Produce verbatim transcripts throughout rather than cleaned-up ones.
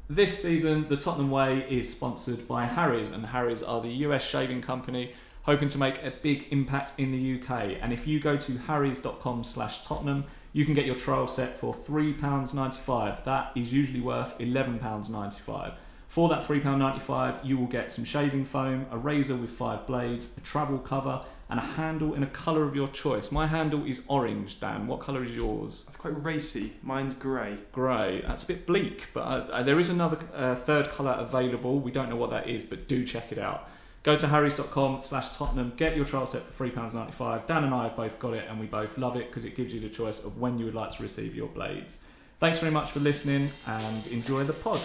This season, the Tottenham Way is sponsored by Harry's, and Harry's are the U S shaving company hoping to make a big impact in the U K. And if you go to harrys.com slash Tottenham, you can get your trial set for three pounds ninety-five. That is usually worth eleven pounds ninety-five. For that three pounds ninety-five, you will get some shaving foam, a razor with five blades, a travel cover, and a handle in a colour of your choice. My handle is orange, Dan. What colour is yours? That's quite racy. Mine's grey. Grey. That's a bit bleak, but uh, uh, there is another uh, third colour available. We don't know what that is, but do check it out. Go to harrys.com slash Tottenham, get your trial set for three pounds ninety-five. Dan and I have both got it, and we both love it because it gives you the choice of when you would like to receive your blades. Thanks very much for listening, and enjoy the pod.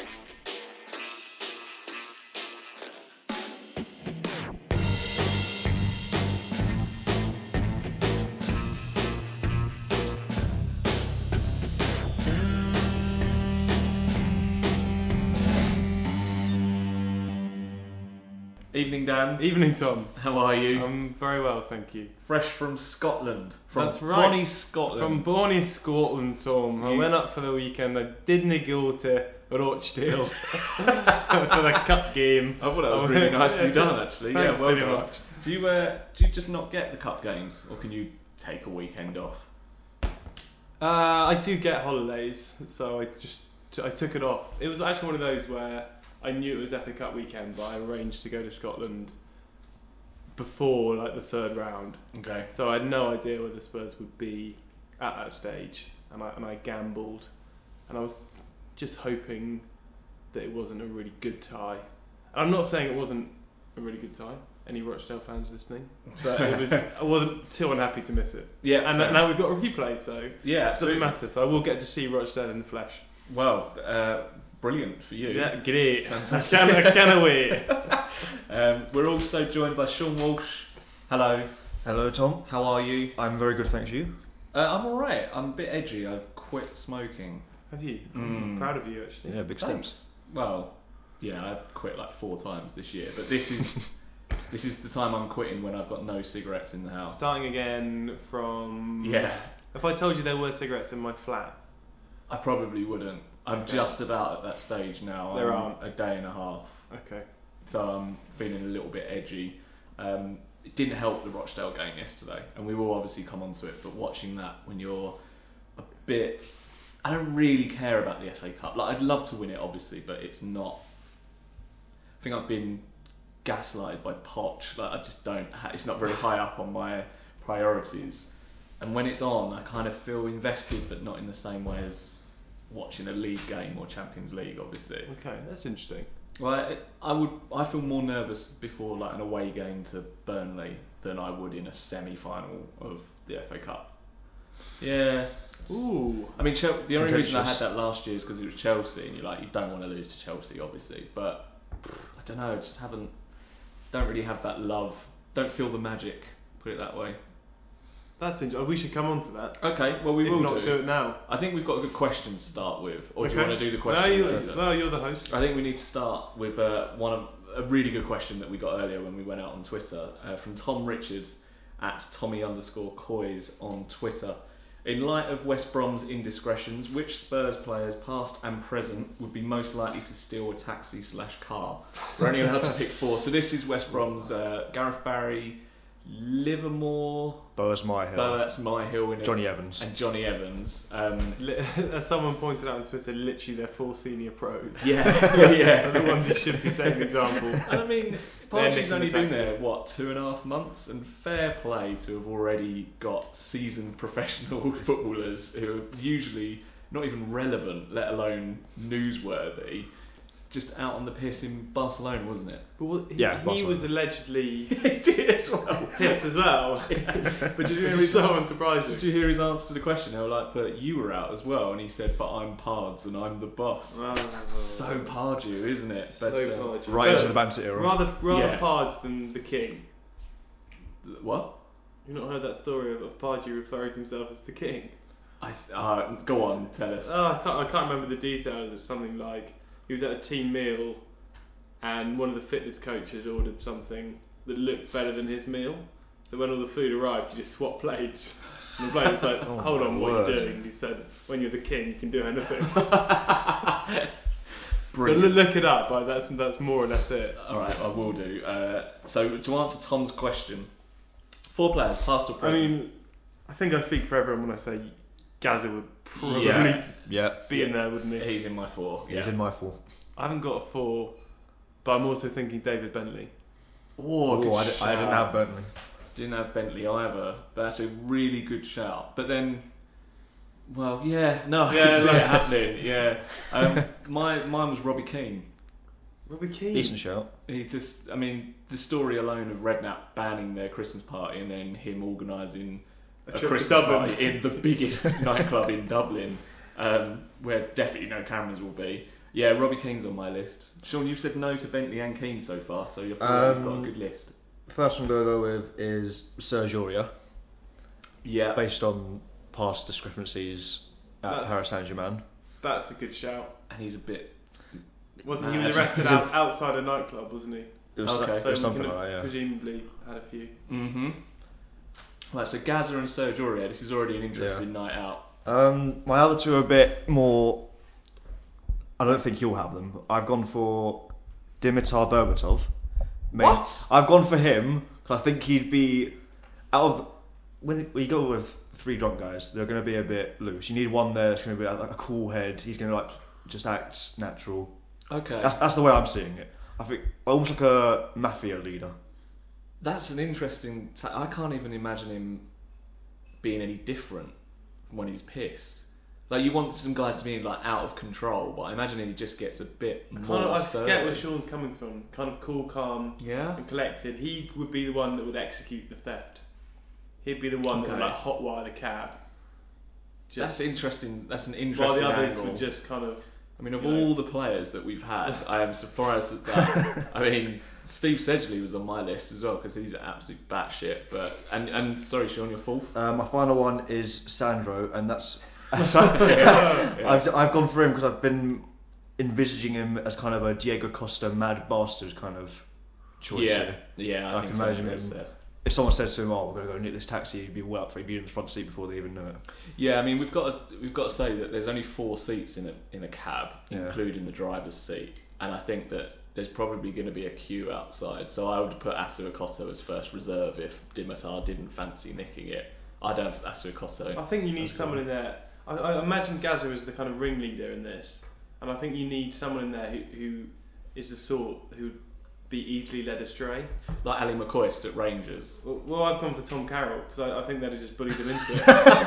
Evening, Dan. Evening, Tom. How are you? I'm very well, thank you. Fresh from Scotland. From That's right. Bonnie, Scotland. From Bonnie, Scotland, Tom. I You- went up for the weekend. I didn't go to Rochdale for the cup game. I thought that was really nicely done, actually. Thanks yeah, well very done. much. Do you uh, do you just not get the cup games, or can you take a weekend off? Uh, I do get holidays, so I just t- I took it off. It was actually one of those where I knew it was F A Cup weekend, but I arranged to go to Scotland before like the third round. Okay. So I had no idea whether Spurs would be at that stage, and I and I gambled, and I was just hoping that it wasn't a really good tie. And I'm not saying it wasn't a really good tie. Any Rochdale fans listening? But it was. I wasn't too unhappy to miss it. Yeah. And fair. now we've got a replay, so it yeah, doesn't absolutely. matter. So I will get to see Rochdale in the flesh. Well, uh, brilliant for you. Yeah, great. Fantastic. I can't, I can't wait. Um, we're also joined by Sean Walsh. Hello. Hello, Tom. How are you? I'm very good, thanks. You? Uh, I'm all right. I'm a bit edgy. I've quit smoking. Have you? Mm. I'm proud of you, actually. Yeah, big steps. Thanks. Well, yeah, I've quit like four times this year, but this is this is the time I'm quitting when I've got no cigarettes in the house. Starting again from. Yeah. If I told you there were cigarettes in my flat. I probably wouldn't. I'm Okay. just about at that stage now. There I'm aren't. a day and a half, Okay. so I'm feeling a little bit edgy. Um, it didn't help the Rochdale game yesterday, and we will obviously come onto it. But watching that when you're a bit, I don't really care about the F A Cup. Like I'd love to win it, obviously, but it's not. I think I've been gaslighted by Poch. Like I just don't. Ha- it's not very high up on my priorities. And when it's on, I kind of feel invested, but not in the same way as watching a league game or Champions League, obviously. Okay, that's interesting. Well, I, I would. I feel more nervous before like an away game to Burnley than I would in a semi-final of the F A Cup. Yeah. Ooh. I mean, Chel- the only reason I had Contentious. that last year is because it was Chelsea, and you're like, you don't want to lose to Chelsea, obviously. But I don't know, just haven't. Don't really have that love. Don't feel the magic. Put it that way. That's interesting. We should come on to that. Okay. Well, we if will not, do. do it now. I think we've got a good question to start with, or do you Okay. want to do the No, question you, later? no, you're the host. I think we need to start with uh, one of a really good question that we got earlier when we went out on Twitter uh, from Tom Richard at Tommy underscore Coys on Twitter. In light of West Brom's indiscretions, which Spurs players, past and present, would be most likely to steal a taxi slash car? We're only allowed to pick four. So this is West Brom's uh, Gareth Barry, Livermore, Boaz Myhill, Boaz Myhill, in a- Johnny Evans. and Johnny Evans. Um, Li- As someone pointed out on Twitter, literally they're four senior pros. yeah, yeah. They're the ones who should be setting the example. And I mean, They're Pardeau's nicking only the been taxi. there, what, two and a half months? And fair play to have already got seasoned professional footballers who are usually not even relevant, let alone newsworthy, just out on the piss in Barcelona, wasn't it? But what, he, Yeah, he Barcelona. was allegedly He did as well. pissed as well. But did you hear Which his is so unsurprising. Did you hear his answer to the question? They were like, but you were out as well. And he said, but I'm Pards and I'm the boss. Oh. So Pardew, isn't it? So But, uh, Pardew. Right So, into the banter era. Rather, rather Yeah. Pards than the king. What? You've not heard that story of, of Pardew referring to himself as the king? I uh, go on, tell us. Oh, I can't, I can't remember the details. It's something like he was at a team meal and one of the fitness coaches ordered something that looked better than his meal. So when all the food arrived, he just swapped plates. And the bloke was like, Oh hold my on, what are word. you doing? He said, when you're the king, you can do anything. Brilliant. But look it up. But that's that's more or less it. All right, I will do. Uh, so to answer Tom's question, four players, past or I present. mean, I think I speak for everyone when I say Gazza would probably Yeah. Yeah. be in there, wouldn't he? He's in my four. Yeah. He's in my four. I haven't got a four, but I'm also thinking David Bentley. Oh, good Oh, I, di- I didn't shout. have Bentley. Didn't have Bentley either. But that's a really good shout. But then, well, yeah, no, I Yeah, can see like- it happening. Yeah. Um, my mine was Robbie Keane. Robbie Keane. Decent shout. He just, I mean, the story alone of Redknapp banning their Christmas party and then him organising A a, trip to Christmas Dublin. party in the biggest nightclub in Dublin, um, where definitely no cameras will be. Yeah, Robbie Keane's on my list. Sean, you've said no to Bentley and Keane so far, so you've Um, got a good list. First one I'm going to go with is Serge Aurier, Yeah, based on past discrepancies at That's- Paris Saint-Germain. That's a good shout. and he's a bit. Wasn't he Mad. was arrested He's a- out, outside a nightclub, wasn't he? It was, Okay. it So was we something can like that, yeah. presumably had a few. Mm-hmm. Right, so Gaza and Serge Aurier. This is already an interesting Yeah. night out. Um, my other two are a bit more. I don't think you'll have them. I've gone for Dimitar Berbatov. Main- What? I've gone for him because I think he'd be out of the, when, when you go with three drunk guys, they're going to be a bit loose. You need one there that's going to be like a cool head. He's going to like just act natural. Okay. That's that's the way I'm seeing it. I think almost like a mafia leader. That's an interesting. T- I can't even imagine him being any different when he's pissed. Like you want some guys to be like out of control, but I imagine he just gets a bit Kind more. of, I surly. get where Sean's coming from. Kind of cool, calm, Yeah. and collected. He would be the one that would execute the theft. He'd be the one that would Okay. like hotwire the cab. That's interesting. That's an While interesting the others angle. would just kind of. I mean, of you know. all the players that we've had, I am surprised at that. I mean, Steve Sedgley was on my list as well because he's an absolute batshit. But and and sorry, Sean, you're fourth. Uh, my final one is Sandro, and that's. Yeah. I've I've gone for him because I've been envisaging him as kind of a Diego Costa mad bastard kind of choice. Yeah, here. yeah. I, I think can imagine Sandro's him. there. If someone said to him, "Oh, we're going to go nick this taxi," he'd be well up for it. He'd be in the front seat before they even knew it. Yeah, I mean, we've got to, we've got to say that there's only four seats in a in a cab, Yeah. including the driver's seat, and I think that there's probably going to be a queue outside. So I would put Asuakoto as first reserve if Dimitar didn't fancy nicking it. I'd have Asuakoto. I think you need That's someone cool. in there. I, I imagine Gazza is the kind of ringleader in this, and I think you need someone in there who, who is the sort who'd be easily led astray. Like Ali McCoist at Rangers. Well, well I've gone for Tom Carroll because I, I think they'd have just bullied him into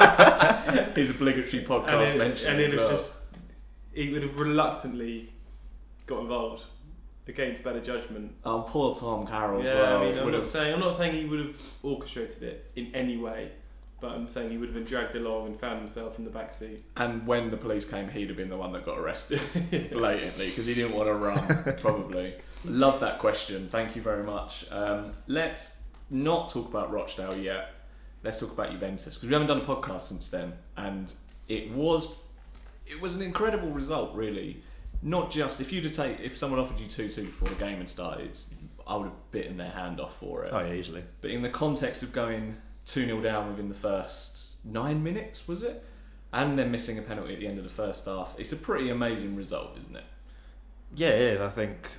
it. His obligatory and podcast it, mention and as he'd have well. just he would have reluctantly got involved against better judgment. Oh, poor Tom Carroll as Yeah, well. I mean, I'm Would not have- saying I'm not saying he would have orchestrated it in any way, but I'm saying he would have been dragged along and found himself in the back seat. And when the police came, he'd have been the one that got arrested blatantly because he didn't want to run. Probably. Love that question. Thank you very much. Um, let's not talk about Rochdale yet. Let's talk about Juventus because we haven't done a podcast since then, and it was it was an incredible result, really. Not just if you'd have take if someone offered you two two before the game had started, I would have bitten their hand off for it. Oh yeah, easily. But in the context of going two nil down within the first nine minutes, was it? And then missing a penalty at the end of the first half, it's a pretty amazing result, isn't it? Yeah, it is. I think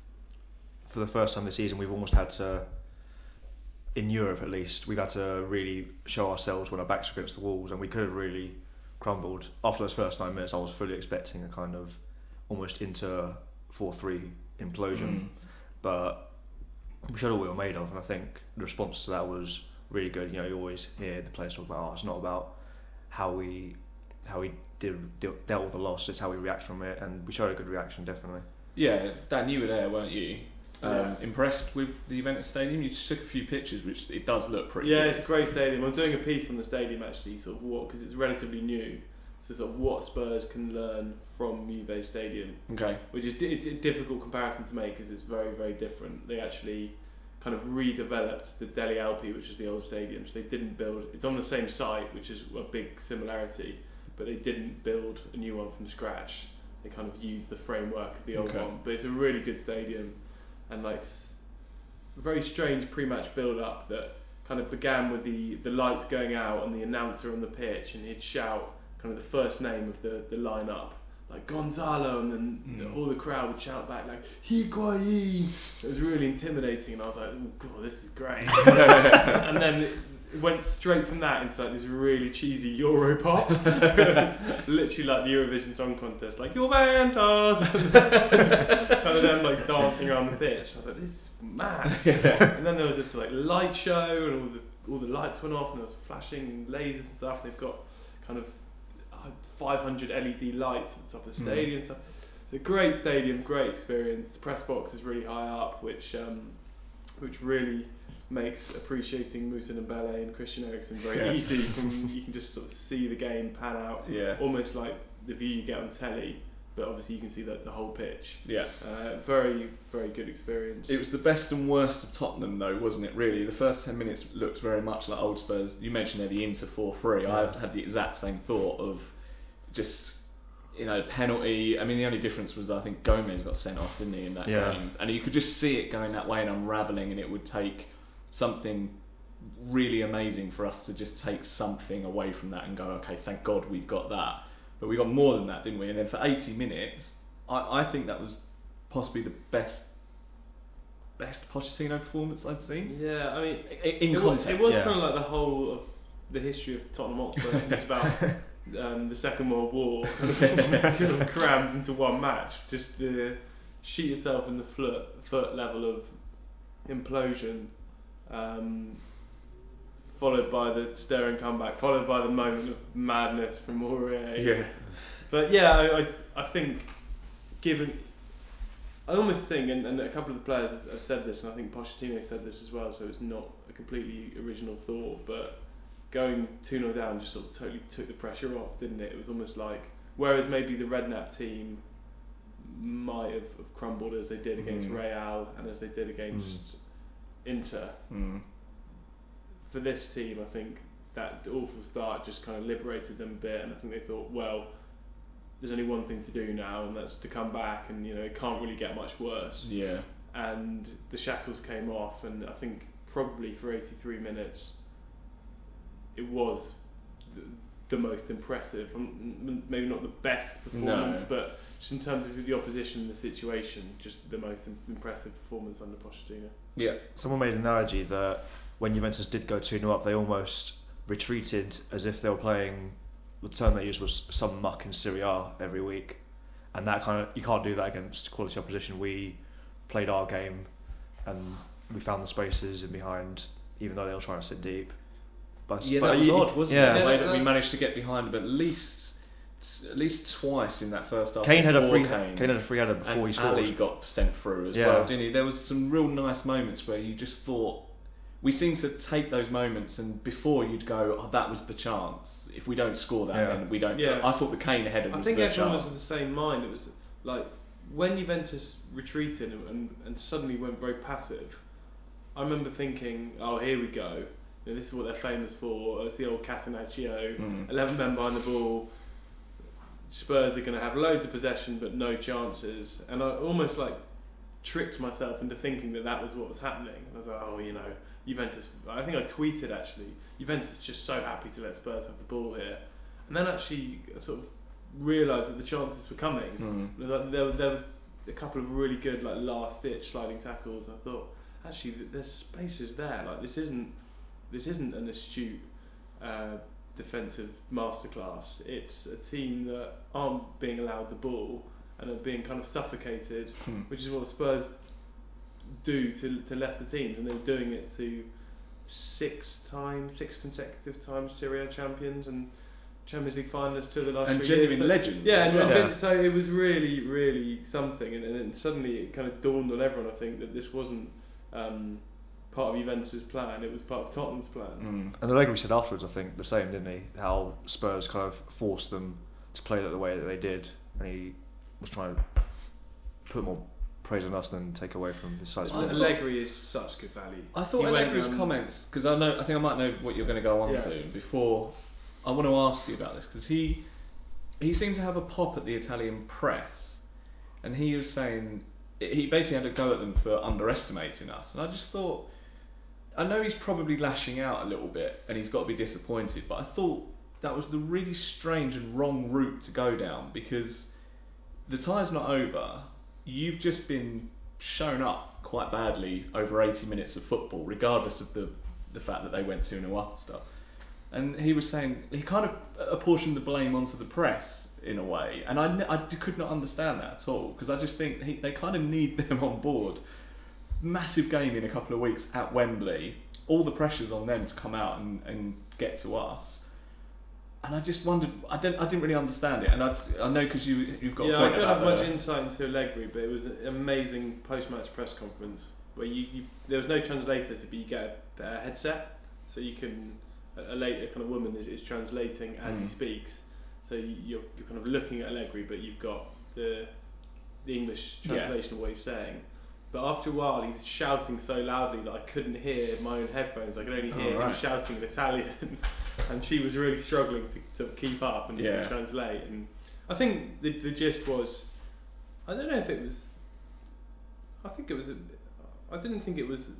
for the first time this season, we've almost had to, in Europe at least, we've had to really show ourselves when our backs are against the walls, and we could have really crumbled. After those first nine minutes, I was fully expecting a kind of almost into four three implosion, Mm. but we showed what we were made of, and I think the response to that was really good. You know, you always hear the players talk about, oh, it's not about how we how we did, dealt, dealt with the loss, it's how we react from it, and we showed a good reaction, definitely. Yeah, Dan, you were there, weren't you? Um, Yeah. Impressed with the Juventus Stadium? You just took a few pictures, which it does look pretty Yeah, good. it's a great stadium. I'm doing a piece on the stadium actually, sort of what because it's relatively new. So sort of what Spurs can learn from Juve Stadium, Okay. which is it's a difficult comparison to make because it's very very different. They actually kind of redeveloped the Deli Alpi, which is the old stadium. So they didn't build. It's on the same site, which is a big similarity, but they didn't build a new one from scratch. They kind of used the framework of the old Okay. one. But it's a really good stadium, and like s- very strange pre-match build-up that kind of began with the the lights going out and the announcer on the pitch, and he'd shout kind of the first name of the the lineup like Gonzalo, and then Mm. all the crowd would shout back like Higuain. It was really intimidating, and I was like, oh god, this is great. And then it went straight from that into like this really cheesy Euro pop. It was literally like the Eurovision Song Contest, like Juventus, and kind of them like dancing around the pitch. I was like, this is mad. And then there was this like light show, and all the all the lights went off, and there was flashing lasers and stuff. And they've got kind of five hundred L E D lights at the top of the stadium. Mm. So it's a great stadium, great experience. The press box is really high up, which um, which really makes appreciating Moussa Dembele and Christian Eriksen very yeah. easy. From, you can just sort of see the game pan out, yeah. almost like the view you get on telly, but obviously you can see the, the whole pitch. Yeah. Uh, very, very good experience. It was the best and worst of Tottenham though, wasn't it, really? The first ten minutes looked very much like old Spurs. You mentioned there the Inter four three. Yeah. I had the exact same thought of just, you know, penalty. I mean, the only difference was I think Gomez got sent off, didn't he, in that yeah. game? And you could just see it going that way and unravelling, and it would take something really amazing for us to just take something away from that and go, okay, thank God we've got that. But we got more than that, didn't we? And then for eighty minutes, I, I think that was possibly the best best Pochettino performance I'd seen. Yeah, I mean, in, in it context. Was, it was yeah. kind of like the whole of the history of Tottenham Hotspur since about um, the Second World War, kind of crammed into one match. Just the shoot yourself in the foot, foot level of implosion. Um, followed by the stirring comeback, followed by the moment of madness from Aurier. Yeah. But yeah, I, I, I think, given, I almost think, and, and a couple of the players have, have said this, and I think Pochettino said this as well, so it's not a completely original thought, but going two nil down just sort of totally took the pressure off, didn't it? It was almost like, whereas maybe the Redknapp team might have, have crumbled as they did against mm. Real and as they did against mm. Inter. Mm. For this team, I think that awful start just kind of liberated them a bit, and I think they thought, well, there's only one thing to do now, and that's to come back, and you know it can't really get much worse. Yeah. And the shackles came off, and I think probably for eighty-three minutes, it was the, the most impressive. Maybe not the best performance, no. but just in terms of the opposition and the situation, just the most impressive performance under Pochettino. Yeah. Someone made an analogy that when Juventus did go two nil up, they almost retreated as if they were playing, the term they used was some muck in Serie A every week, and that kind of, you can't do that against quality opposition. We played our game and we found the spaces in behind, even though they were trying to sit deep. But yeah, but that was you, odd, wasn't yeah, it? The way that we managed to get behind them at least at least twice in that first half. Kane had a free Kane, Kane had a free header before and he scored. Ali got sent through as yeah. well, didn't he? There was some real nice moments where you just thought, we seem to take those moments, and before you'd go, oh, that was the chance. If we don't score that, yeah. then we don't. Yeah. I thought the Kane header was the chance. I think everyone was of the same mind. It was like when Juventus retreated and, and, and suddenly went very passive. I remember thinking, oh, here we go. You know, this is what they're famous for. It's the old Catenaccio, mm. eleven men behind the ball. Spurs are going to have loads of possession but no chances, and I almost like tricked myself into thinking that that was what was happening. And I was like, oh, you know. Juventus, I think I tweeted actually, Juventus is just so happy to let Spurs have the ball here. And then actually I sort of realised that the chances were coming. Mm. It was like there, there were a couple of really good like last ditch sliding tackles. I thought, actually there's spaces there. Like this isn't this isn't an astute uh, defensive masterclass. It's a team that aren't being allowed the ball and are being kind of suffocated, mm. which is what Spurs do to to lesser teams, and they're doing it to six times, six consecutive times Serie A champions and Champions League finalists to the last and three genuine years. So, legends. Yeah, as well. and, and so it was really, really something, and, and then suddenly it kind of dawned on everyone, I think, that this wasn't um, part of Juventus' plan; it was part of Tottenham's plan. Mm. And Allegri said afterwards, I think, the same, didn't he? How Spurs kind of forced them to play that the way that they did, and he was trying to put more praise on us than take away from his side. Allegri is such good value. I thought he Allegri's went, um, comments, because I know, I think I might know what you're going to go on yeah. to. Before, I want to ask you about this, because he he seemed to have a pop at the Italian press, and he was saying he basically had a go at them for underestimating us, and I just thought, I know he's probably lashing out a little bit, and he's got to be disappointed, but I thought that was the really strange and wrong route to go down, because the tie's not over. You've just been shown up quite badly over eighty minutes of football, regardless of the the fact that they went two nil up and stuff. And he was saying he kind of apportioned the blame onto the press in a way, and I, I could not understand that at all, because I just think he, they kind of need them on board. Massive game in a couple of weeks at Wembley, all the pressure's on them to come out and, and get to us. And I just wondered, I didn't, I didn't really understand it, and I, I know because you, you've got. Yeah, a point I don't about have much the, insight into Allegri, but it was an amazing post-match press conference where you, you there was no translators, but you get a, a headset, so you can a, a late a kind of woman is, is translating as mm. he speaks, so you, you're you're kind of looking at Allegri, but you've got the the English translation yeah. of what he's saying. But after a while, he was shouting so loudly that I couldn't hear my own headphones. I could only hear oh, right. him shouting in Italian, and she was really struggling to, to keep up and yeah. translate. And I think the the gist was, I don't know if it was, I think it was, a, I didn't think it was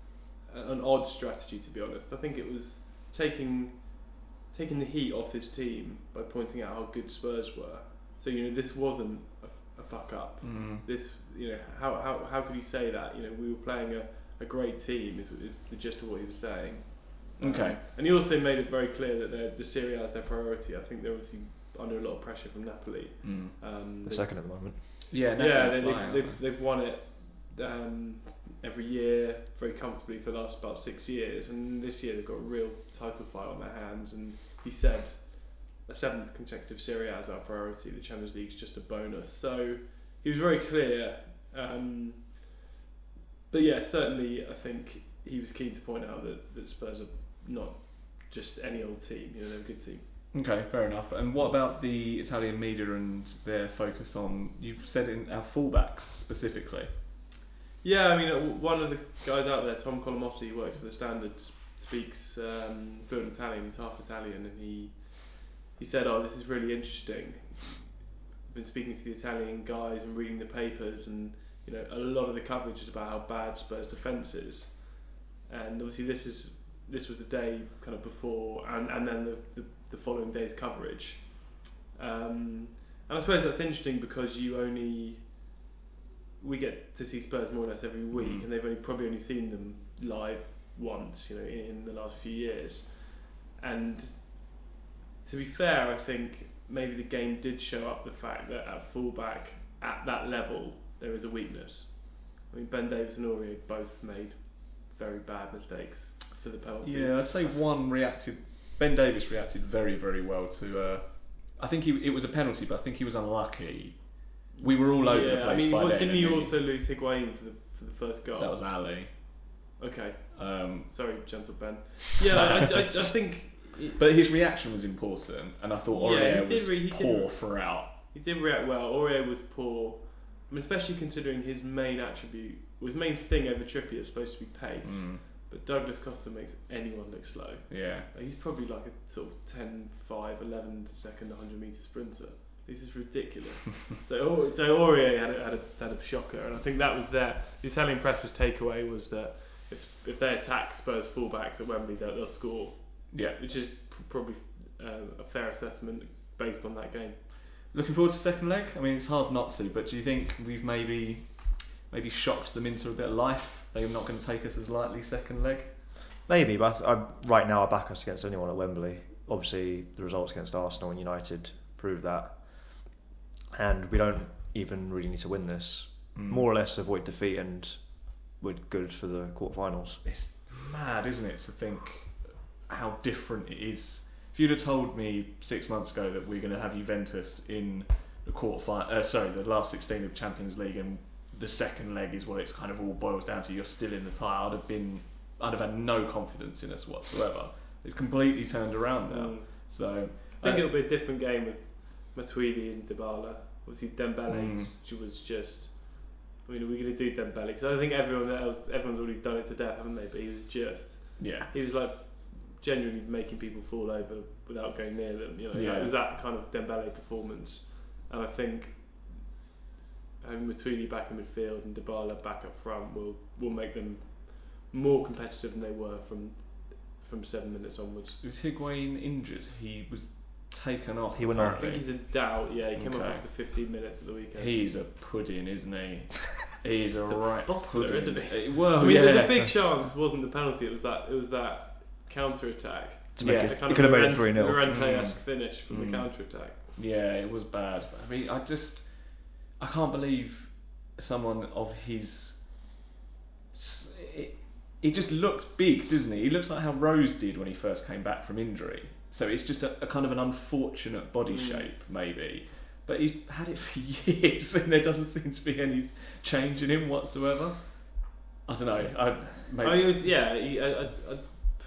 an odd strategy, to be honest. I think it was taking taking the heat off his team by pointing out how good Spurs were. So you know this wasn't a, a fuck up. Mm. This you know how how how could he say that? You know we were playing a, a great team is, is the gist of what he was saying. Okay. Um, and he also made it very clear that the Serie A is their priority. I think they're obviously under a lot of pressure from Napoli. Mm. Um, the second at the moment. Yeah, yeah, they, they've, they've, they've won it um, every year very comfortably for the last about six years, and this year they've got a real title fight on their hands. And he said a seventh consecutive Serie A is our priority. The Champions League's just a bonus. So he was very clear. Um, but yeah, certainly I think he was keen to point out that, that Spurs are not just any old team. You know, they're a good team. Okay, fair enough. And what about the Italian media and their focus on, you've said in our fullbacks specifically? Yeah, I mean, one of the guys out there, Tom Colomossi, who works for the Standard, speaks um, fluent Italian. He's half Italian, and he he said, "Oh, this is really interesting. I've been speaking to the Italian guys and reading the papers, and you know, a lot of the coverage is about how bad Spurs' defence is. And obviously, this is this was the day kind of before, and, and then the, the the following day's coverage. Um, and I suppose that's interesting because you only we get to see Spurs more or less every week, mm. and they've only probably only seen them live once, you know, in, in the last few years. And to be fair, I think maybe the game did show up the fact that at fullback, at that level, there is a weakness. I mean, Ben Davies and Aurier both made very bad mistakes for the penalty. Yeah, I'd say one reacted. Ben Davies reacted very, very well to. Uh, I think he, it was a penalty, but I think he was unlucky. We were all over yeah, the place I mean, by what, then. didn't you also lose Higuain for the for the first goal? That was Ali. Okay. Um, Sorry, gentle Ben. Yeah, I, I, I, I think. It, but his reaction was important, and I thought Aurier yeah, was re- poor did, throughout. He did react well. Aurier was poor, I mean, especially considering his main attribute, his main thing over Trippier is supposed to be pace. Mm. But Douglas Costa makes anyone look slow. Yeah. Like, he's probably like a sort of ten, five, eleven second one hundred metre sprinter. This is ridiculous. so so Aurier had a, had, a, had a shocker, and I think that was their, the Italian press's takeaway was that if, if they attack Spurs fullbacks at Wembley, they'll, they'll score. Yeah. Which is pr- probably uh, a fair assessment based on that game. Looking forward to second leg? I mean, it's hard not to, but do you think we've maybe maybe shocked them into a bit of life? They're not going to take us as lightly second leg? Maybe, but I, I, right now I back us against anyone at Wembley. Obviously, the results against Arsenal and United prove that. And we don't even really need to win this. Mm. More or less avoid defeat, and we're good for the quarterfinals. It's mad, isn't it, to think how different it is. If you'd have told me six months ago that we're going to have Juventus in the quarterfinal, uh, sorry, the last sixteen of Champions League, and the second leg is what it's kind of all boils down to, you're still in the tie, I'd have been, I'd have had no confidence in us whatsoever. It's completely turned around now. Mm. So I think uh, it'll be a different game with Matuidi and Dybala. Obviously Dembele, mm. she was just. I mean, are we going to do Dembele? Because I think everyone else, everyone's already done it to death, haven't they? But he was just. Yeah. He was like genuinely making people fall over without going near them. You know, yeah. Like, it was that kind of Dembele performance, and I think having Matuidi back in midfield and Dybala back up front will will make them more competitive than they were from from seven minutes onwards. Was Higuain injured? He was taken off. He went I off. think he's in doubt. Yeah, he came Okay. up after fifteen minutes at the weekend. He's a pudding, isn't he? He's Just a a right bottler, pudding, isn't he? Well, I mean, yeah. the, the big chance wasn't the penalty. It was that. It was that counter attack. To make Yeah. it, The he kind could of have made it three nil. Llorente-esque Mm. finish from Mm. the counter attack. Yeah, it was bad. I mean, I just, I can't believe someone of his. It, he just looks big, doesn't he? He looks like how Rose did when he first came back from injury. So it's just a, a kind of an unfortunate body Mm. shape, maybe. But he's had it for years, and there doesn't seem to be any change in him whatsoever. I don't know. I maybe. I mean, it was, yeah, he, I, I, I,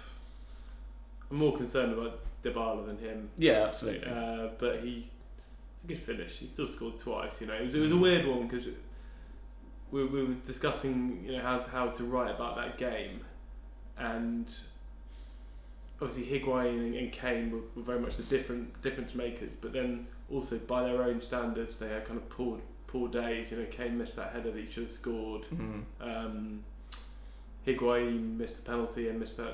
I'm more concerned about Dybala than him. Yeah, absolutely. Uh, but he, it's a good finish. He still scored twice. You know, it was it was a weird one because we, we were discussing, you know, how to, how to write about that game, and obviously Higuain and, and Kane were, were very much the different difference makers. But then also by their own standards, they had kind of poor poor days. You know, Kane missed that header that he should have scored. Mm. Um, Higuain missed the penalty and missed that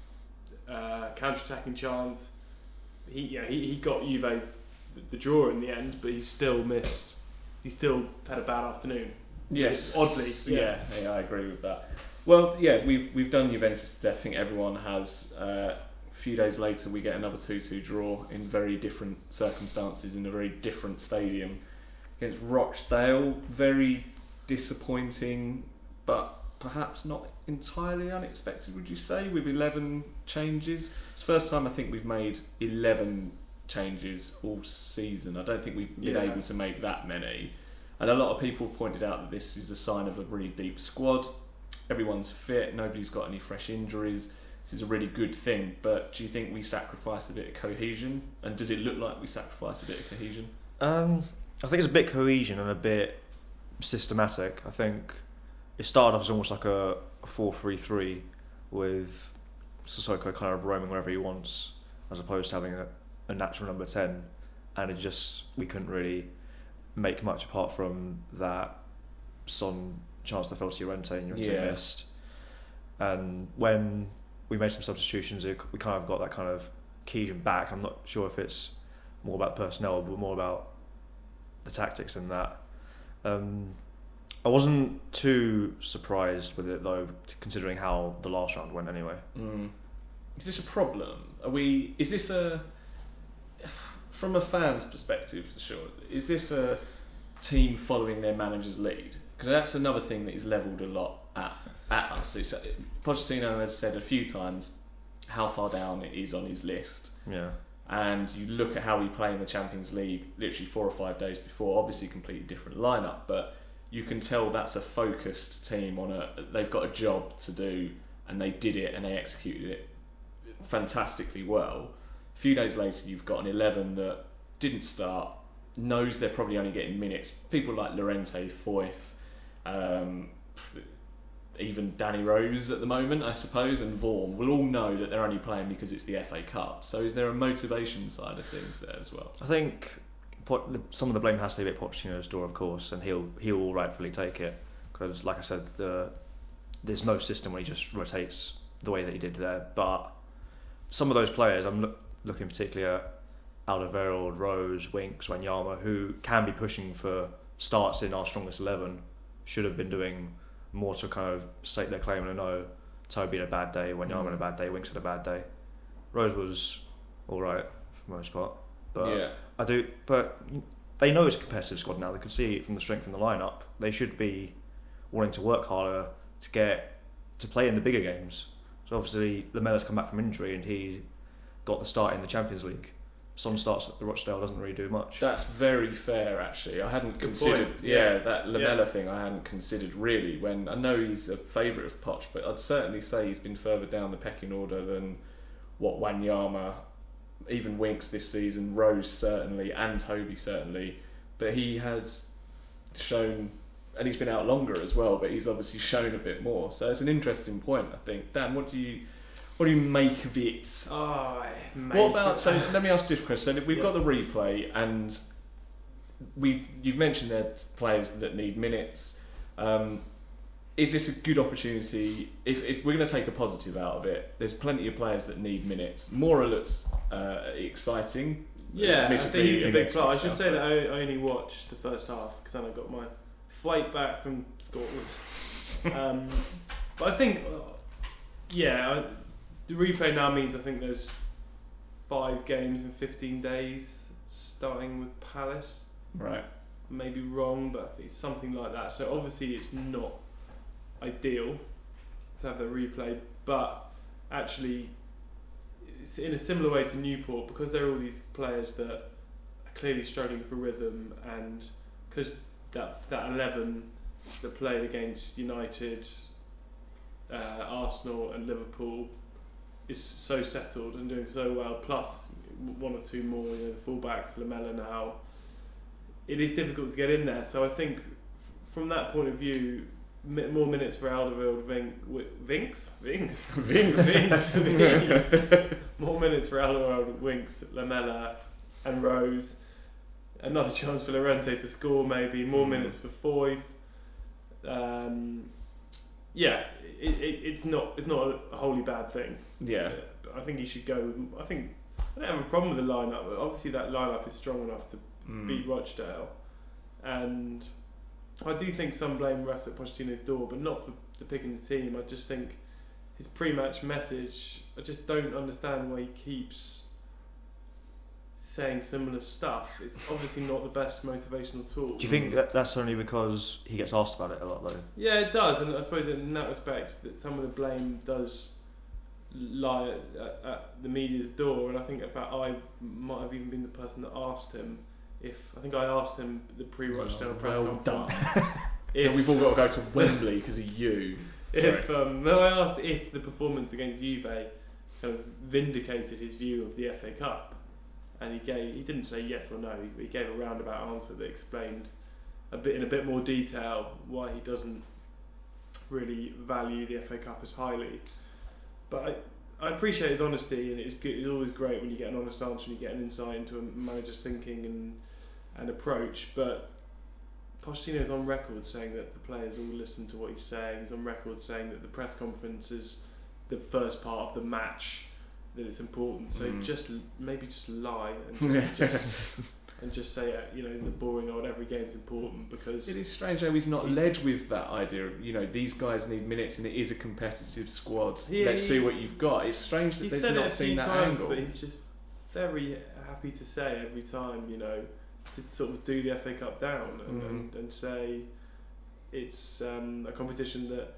uh, counter-attacking chance. He, yeah, he, he got Juve the, the draw in the end, but he still missed. He still had a bad afternoon. Yes. Oddly, Yeah. yeah, yeah, I agree with that. Well, yeah, we've we've done Juventus to death. I think everyone has. Uh, a few days later, we get another two two draw in very different circumstances in a very different stadium against Rochdale. Very disappointing, but perhaps not entirely unexpected, would you say, with eleven changes? It's the first time I think we've made eleven changes all season. I don't think we've been Yeah. able to make that many. And a lot of people have pointed out that this is a sign of a really deep squad. Everyone's fit, nobody's got any fresh injuries. This is a really good thing, but do you think we sacrificed a bit of cohesion? And does it look like we sacrificed a bit of cohesion? Um, I think it's a bit cohesion and a bit systematic. I think it started off as almost like a four three three with Sissoko kind of roaming wherever he wants, as opposed to having a, a natural number ten, and it just we couldn't really make much apart from that Son chance to fell to Llorente and Llorente Yeah. missed. And when we made some substitutions, it, we kind of got that kind of cohesion back. I'm not sure if it's more about personnel, but more about the tactics in that. Um, I wasn't too surprised with it though, considering how the last round went anyway. Mm. Is this a problem? Are we? Is this a? From a fan's perspective, for sure. Is this a team following their manager's lead? Because that's another thing that is levelled a lot at at us. It's, Pochettino has said a few times how far down it is on his list. Yeah. And you look at how we play in the Champions League literally four or five days before, obviously a completely different lineup, but you can tell that's a focused team on a they've got a job to do, and they did it and they executed it fantastically well. A few days later you've got an eleven that didn't start, knows they're probably only getting minutes. People like Llorente, Foyth, um, even Danny Rose at the moment, I suppose, and Vaughan will all know that they're only playing because it's the F A Cup. So is there a motivation side of things there as well? I think Pot- the- some of the blame has to be at Pochettino's door, of course, and he'll he'll rightfully take it because, like I said, the, there's no system where he just rotates the way that he did there. But some of those players, I'm look, looking particularly at Alderweireld, Rose, Winks, Wanyama, who can be pushing for starts in our strongest eleven, should have been doing more to kind of stake their claim. And I know Toby had a bad day, Wanyama Mm. had a bad day, Winks had a bad day. Rose was all right for the most part, but Yeah. I do. But they know it's a competitive squad now. They can see it from the strength in the lineup. They should be wanting to work harder to get to play in the bigger games. So obviously, Lamella's come back from injury and he got the start in the Champions League. Son starts at the Rochdale doesn't really do much. That's very fair, actually. I hadn't Good considered, point. yeah, Yeah. that Lamella Yeah. thing. I hadn't considered really. When I know he's a favourite of Poch, but I'd certainly say he's been further down the pecking order than what Wanyama, even Winks this season, Rose certainly, and Toby certainly. But he has shown, and he's been out longer as well. But he's obviously shown a bit more. So it's an interesting point, I think. Dan, what do you, what do you make of it? Oh, What about, so let me ask you a question. So we've Yeah. got the replay, and we you've mentioned there players that need minutes. Um, is this a good opportunity? If, if we're going to take a positive out of it, there's plenty of players that need minutes. Mora looks uh, exciting. Yeah, I think admittedly he's a big against player. I should Rochdale, say but- that I I only watched the first half because then I got my flight back from Scotland. um, but I think, uh, yeah, I, the replay now means I think there's five games in fifteen days, starting with Palace. Right. Maybe wrong, but I think it's something like that. So obviously it's not ideal to have the replay, but actually it's in a similar way to Newport, because there are all these players that are clearly struggling for rhythm, and because that that eleven that played against United, uh, Arsenal and Liverpool is so settled and doing so well, plus one or two more, you know, the fullbacks, Lamela now, it is difficult to get in there. So I think f- from that point of view, mi- more minutes for Alderweireld, Vink, Wi- Vinks, Vinks, Vinks. Vinks, Vinks. More minutes for Alderweireld, Winks, Lamela, and Rose. Another chance for Llorente to score, maybe more Mm. minutes for Foyth. Um, yeah, it, it, it's not it's not a wholly bad thing. Yeah. But I think he should go with. I think I don't have a problem with the lineup. But obviously, that lineup is strong enough to Mm. beat Rochdale, and I do think some blame rests at Pochettino's door, but not for the picking the team. I just think his pre-match message, I just don't understand why he keeps saying similar stuff. It's obviously not the best motivational tool. Do you think that that's only because he gets asked about it a lot though? Yeah, it does, and I suppose in that respect that some of the blame does lie at, at, at the media's door, and I think in fact I might have even been the person that asked him if I think I asked him the pre-Rochdale Oh, press well conference. done. If And we've all got to go to Wembley because of you. if Sorry. um, no, I asked if the performance against Juve kind of vindicated his view of the F A Cup, and he gave he didn't say yes or no. He, he gave a roundabout answer that explained a bit in a bit more detail why he doesn't really value the F A Cup as highly. But I, I appreciate his honesty, and it's good, it's always great when you get an honest answer and you get an insight into a manager's thinking and and approach. But Pochettino's on record saying that the players all listen to what he's saying. He's on record saying that the press conference is the first part of the match, that it's important. So Mm. just maybe just lie and just and just say, uh, you know, the boring old every game's important, because It is strange though he's not He's- led with that idea of, you know, these guys need minutes and it is a competitive squad. Yeah, Let's he- see what you've got. It's strange that he's there's said it not a few seen that times, angle. but he's just very happy to say every time, you know, to sort of do the F A Cup down and, Mm. and, and say it's um, a competition that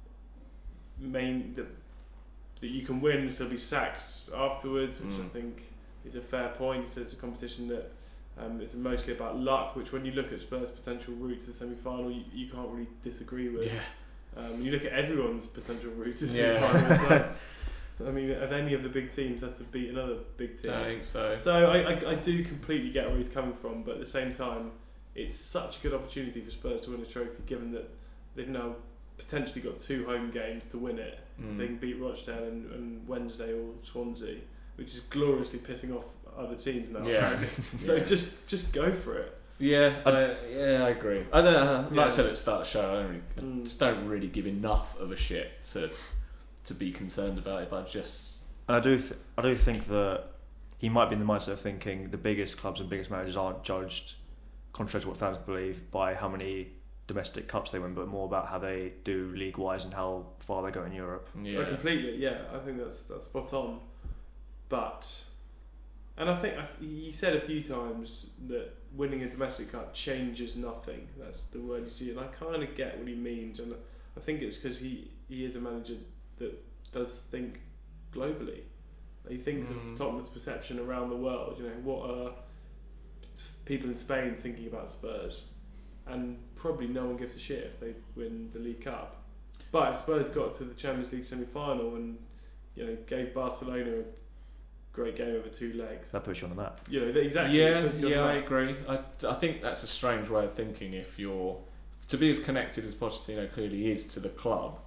main that that you can win and still be sacked afterwards, which Mm. I think is a fair point. He said it's a competition that um, is mostly about luck, which when you look at Spurs' potential route to the semi-final, you, you can't really disagree with. Yeah. Um, you look at everyone's potential route to the Yeah. semi-final. It's like, I mean, have any of the big teams had to beat another big team? I think so. So I, I, I do completely get where he's coming from, but at the same time, it's such a good opportunity for Spurs to win a trophy, given that they've now potentially got two home games to win it. Mm. They can beat Rochdale and, and Wednesday or Swansea, which is gloriously pissing off other teams now. Yeah. apparently. So Yeah. just just go for it. Yeah, I, yeah, I agree. I don't know. Like Yeah. I said at the start of the show, I, don't really, I Mm. just don't really give enough of a shit to to be concerned about it. But I just And I do, th- I do think that he might be in the mindset of thinking the biggest clubs and biggest managers aren't judged, contrary to what fans believe, by how many domestic cups they win, but more about how they do league-wise and how far they go in Europe. yeah. Oh, completely, yeah. I think that's that's spot on. But, and I think I th- he said a few times that winning a domestic cup changes nothing. That's the word he's used, and I kind of get what he means, and I think it's because he he is a manager that does think globally. He thinks Mm. of Tottenham's perception around the world. You know, what are people in Spain thinking about Spurs? And probably no one gives a shit if they win the League Cup. But if Spurs got to the Champions League semi-final and, you know, gave Barcelona a great game over two legs, That puts you on the map. you know, that exactly. Yeah, puts you on yeah, the I map. agree. I, I think that's a strange way of thinking. If you're to be as connected as Pochettino clearly is to the club,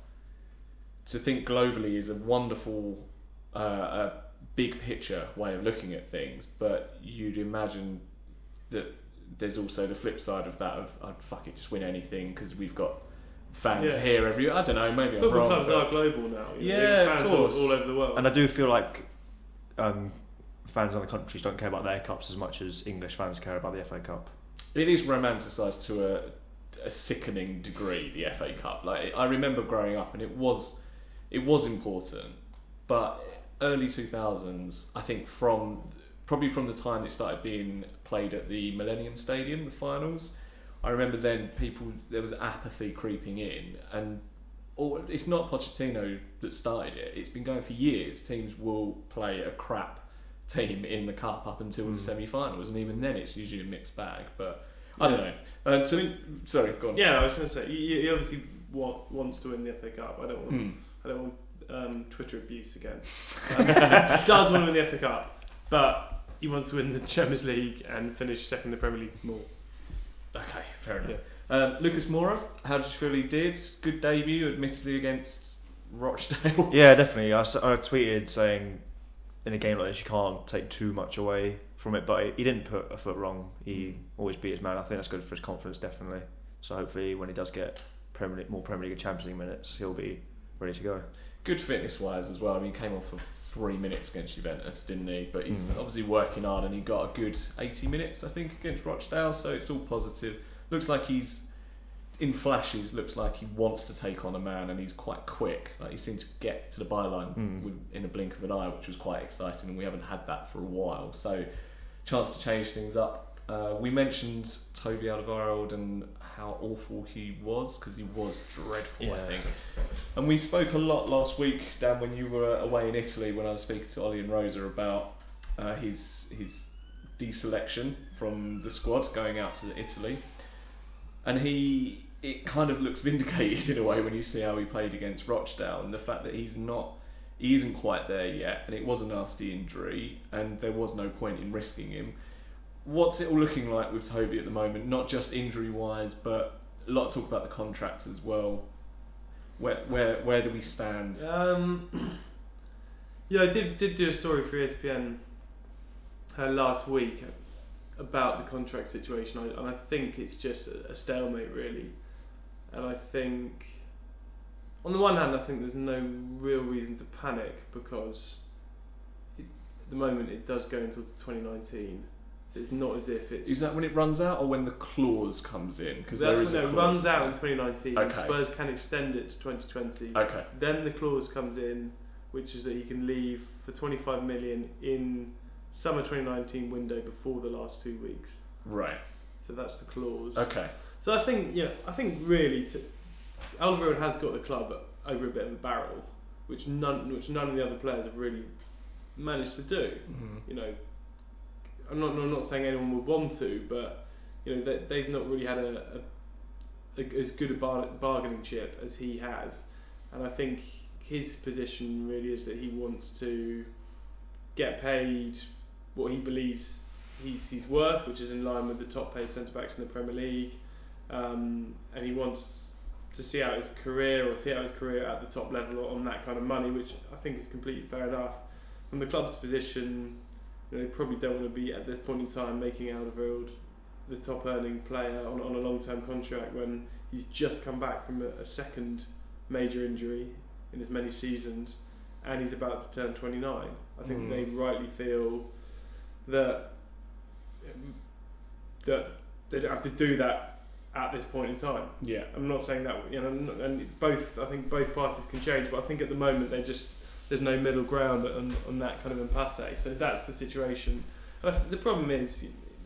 to think globally is a wonderful, uh, a big picture way of looking at things. But you'd imagine that there's also the flip side of that of oh, fuck it, just win anything because we've got fans Yeah. here every. I don't know, maybe I'm Football wrong. clubs but- are global now. You know, Yeah, they've got of fans all, course. all over the world. And I do feel like um, fans in other countries don't care about their cups as much as English fans care about the F A Cup. It is romanticised to a, a sickening degree, the F A Cup. Like, I remember growing up, and it was it was important, but early two thousands, I think from probably from the time it started being played at the Millennium Stadium, the finals, I remember then people there was apathy creeping in, and or it's not Pochettino that started it. It's been going for years. Teams will play a crap team in the cup up until mm. the semi-finals, and even then it's usually a mixed bag. But I yeah. don't know. Uh, so, sorry, go on. Yeah, I was going to say he, he obviously want, wants to win the F A Cup. I don't want. Mm. I don't want um, Twitter abuse again. Um, he does want to win the F A Cup, but he wants to win the Champions League and finish second in the Premier League more. Okay, fair enough. Yeah. Um, Lucas Moura, how did you feel he did? Good debut, admittedly against Rochdale. Yeah, definitely. I, I tweeted saying in a game like this you can't take too much away from it, but he didn't put a foot wrong. He always beat his man. I think that's good for his confidence, definitely. So hopefully when he does get Premier League, more Premier League and Champions League minutes, he'll be ready to go. Good fitness-wise as well. I mean, he came off for three minutes against Juventus, didn't he? But he's mm. obviously working hard, and he got a good eighty minutes, I think, against Rochdale. So it's all positive. Looks like he's in flashes. Looks like he wants to take on a man, and he's quite quick. Like, he seemed to get to the byline mm. with, in a blink of an eye, which was quite exciting, and we haven't had that for a while. So, chance to change things up. Uh, we mentioned Toby Alderweireld and how awful he was, because he was dreadful, yeah. I think. And we spoke a lot last week, Dan, when you were away in Italy, when I was speaking to Ollie and Rosa about uh, his his deselection from the squad going out to Italy. And he, it kind of looks vindicated in a way when you see how he played against Rochdale, and the fact that he's not, he isn't quite there yet, and it was a nasty injury, and there was no point in risking him. What's it all looking like with Toby at the moment? Not just injury-wise, but a lot of talk about the contract as well. Where where where do we stand? Um, yeah, I did did do a story for E S P N uh, last week about the contract situation, I, and I think it's just a, a stalemate, really. And I think, on the one hand, I think there's no real reason to panic, because it, at the moment it does go until twenty nineteen. So it's not as if it's... Is that when it runs out, or when the clause comes in? Because there is when a clause, it runs out in twenty nineteen. Okay. Spurs can extend it to twenty twenty. Okay. Then the clause comes in, which is that he can leave for twenty-five million in summer twenty nineteen window before the last two weeks. Right. So that's the clause. Okay. So I think, yeah, I think really, to, Alderweireld has got the club over a bit of a barrel, which none, which none of the other players have really managed to do. Mm-hmm. You know, I'm not, I'm not saying anyone would want to, but you know, they, they've not really had a, a, a as good a bar, bargaining chip as he has, and I think his position really is that he wants to get paid what he believes he's he's worth, which is in line with the top paid centre backs in the Premier League, um, and he wants to see out his career or see out his career at the top level on that kind of money, which I think is completely fair enough. From the club's position, you know, they probably don't want to be at this point in time making Alderweireld the top earning player on, on a long term contract when he's just come back from a, a second major injury in as many seasons, and he's about to turn twenty-nine. I think mm. they rightly feel that that they don't have to do that at this point in time. Yeah, I'm not saying that, you know, and both, I think both parties can change, but I think at the moment they just there's no middle ground on, on that kind of impasse. So that's the situation. And I th- the problem is,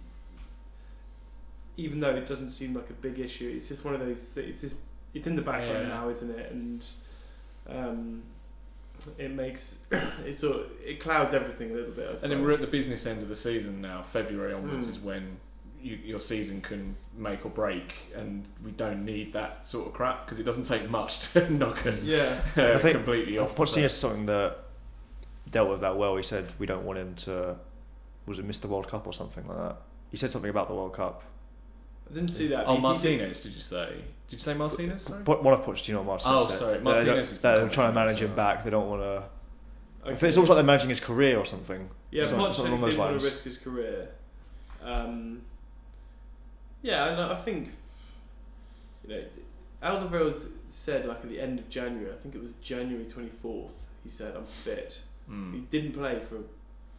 even though it doesn't seem like a big issue, it's just one of those things. It's just it's in the background yeah. now, isn't it? And um, it makes it sort of, it clouds everything a little bit. I suppose. And then we're at the business end of the season now. February onwards mm. is when you, your season can make or break, and we don't need that sort of crap because it doesn't take much to knock us yeah. uh, I think completely off. Pochettino is something that dealt with that well. He said we don't want him to, was it miss the World Cup or something like that? He said something about the World Cup. I didn't see that. Oh, he, Martinez, did you say? Did you say Martinez? Sorry? One of Pochettino and Martinez. Oh, said. sorry. Martinez is They're trying to manage him back. They don't want to. Okay. I think it's almost like they're managing his career or something. Yeah, Something, Pochettino something didn't along want those to lines. risk his career. Um, yeah, and I think, you know, Alderweireld said, like at the end of January, I think it was January twenty-fourth, he said, I'm fit. Mm. He didn't play for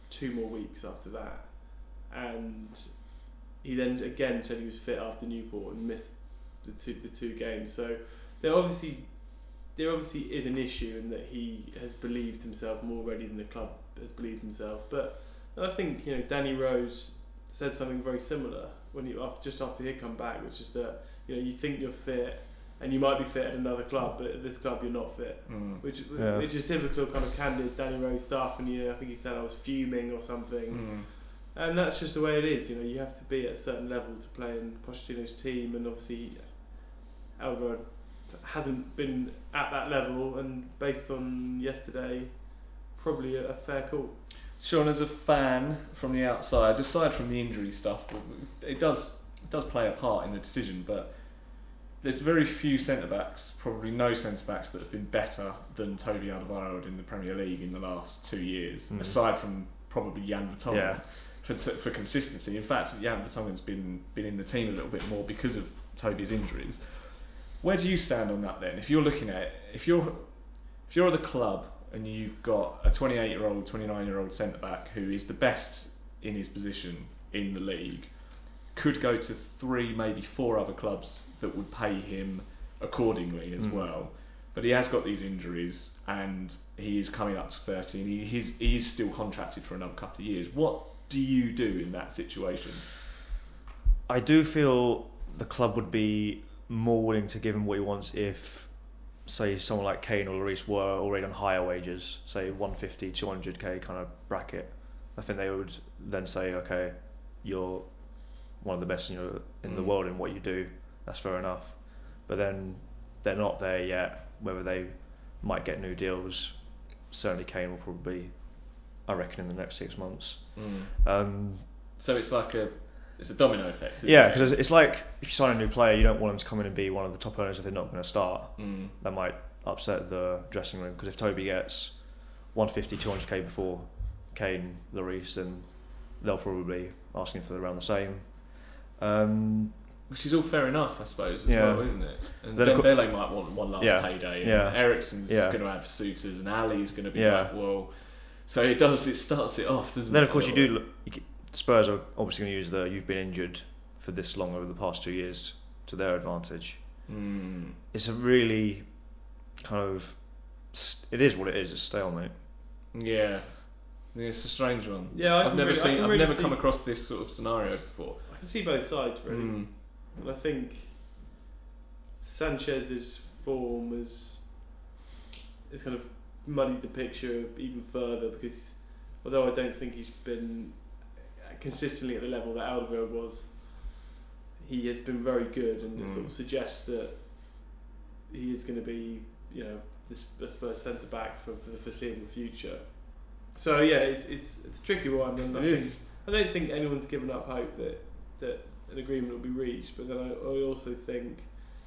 two more weeks after that, and he then again said he was fit after Newport and missed the two the two games. So there obviously there obviously is an issue in that he has believed himself more ready than the club has believed himself. But I think, you know, Danny Rose said something very similar when he after, just after he'd come back, which is that, you know, you think you're fit and you might be fit at another club, but at this club you're not fit, Mm. which Yeah. which is typical kind of candid Danny Rose stuff. And, you know, I think he said I was fuming or something. Mm. And that's just the way it is. You know, you have to be at a certain level to play in Pochettino's team, and obviously Alvarado hasn't been at that level, and based on yesterday, probably a, a fair call. Sean, as a fan from the outside, aside from the injury stuff, it does it does play a part in the decision, but there's very few centre-backs, probably no centre-backs that have been better than Toby Alderweireld in the Premier League in the last two years, Mm. aside from probably Jan Vertonghen. Yeah. For, for consistency. In fact, Jan Vertonghen's been been in the team a little bit more because of Toby's injuries. Where do you stand on that then? If you're looking at it, if you're if you're at the club and you've got a twenty-eight-year-old, twenty-nine-year-old centre-back who is the best in his position in the league, could go to three, maybe four other clubs that would pay him accordingly as Mm. well. But he has got these injuries and he is coming up to thirty and he, he's, he is still contracted for another couple of years. What do you do in that situation? I do feel the club would be more willing to give him what he wants if, say, someone like Kane or Lloris were already on higher wages, say one fifty, two hundred k kind of bracket. I think they would then say, okay, you're one of the best, you know, in Mm. the world in what you do. That's fair enough. But then they're not there yet. Whether they might get new deals, certainly Kane will probably, I reckon, in the next six months. Mm. Um, So it's like a it's a domino effect. Isn't yeah, it? because it's like if you sign a new player, you don't want them to come in and be one of the top earners if they're not going to start. Mm. That might upset the dressing room, because if Toby gets one fifty, two hundred k before Kane, Lloris, then they'll probably be asking for around the same. Um, Which is all fair enough, I suppose, as Yeah. well, isn't it? And Then of co- Dembele might want one last Yeah. payday, and Yeah. Eriksen's Yeah. going to have suitors, and Ali's going to be Yeah. like, well. So it does. It starts it off, doesn't then it? of course a you little do. Look, you c- Spurs are obviously going to use the "you've been injured for this long over the past two years" to their advantage. bit. Mm. It's a really kind of. It is what it is. It's stalemate. Yeah. Yeah, it's a strange one. Yeah, I I've can never really- I seen. can I've really never see- come across this sort of scenario before. I can see both sides really, Mm. and I think Sanchez's form has has kind of muddied the picture even further, because although I don't think he's been consistently at the level that Alderweireld was, he has been very good, and it Mm. sort of suggests that he is going to be, you know, this the Spurs centre back for, for the foreseeable future. So yeah, it's it's it's a tricky one, and I It think is. I don't think anyone's given up hope that that an agreement will be reached. But then I, I also think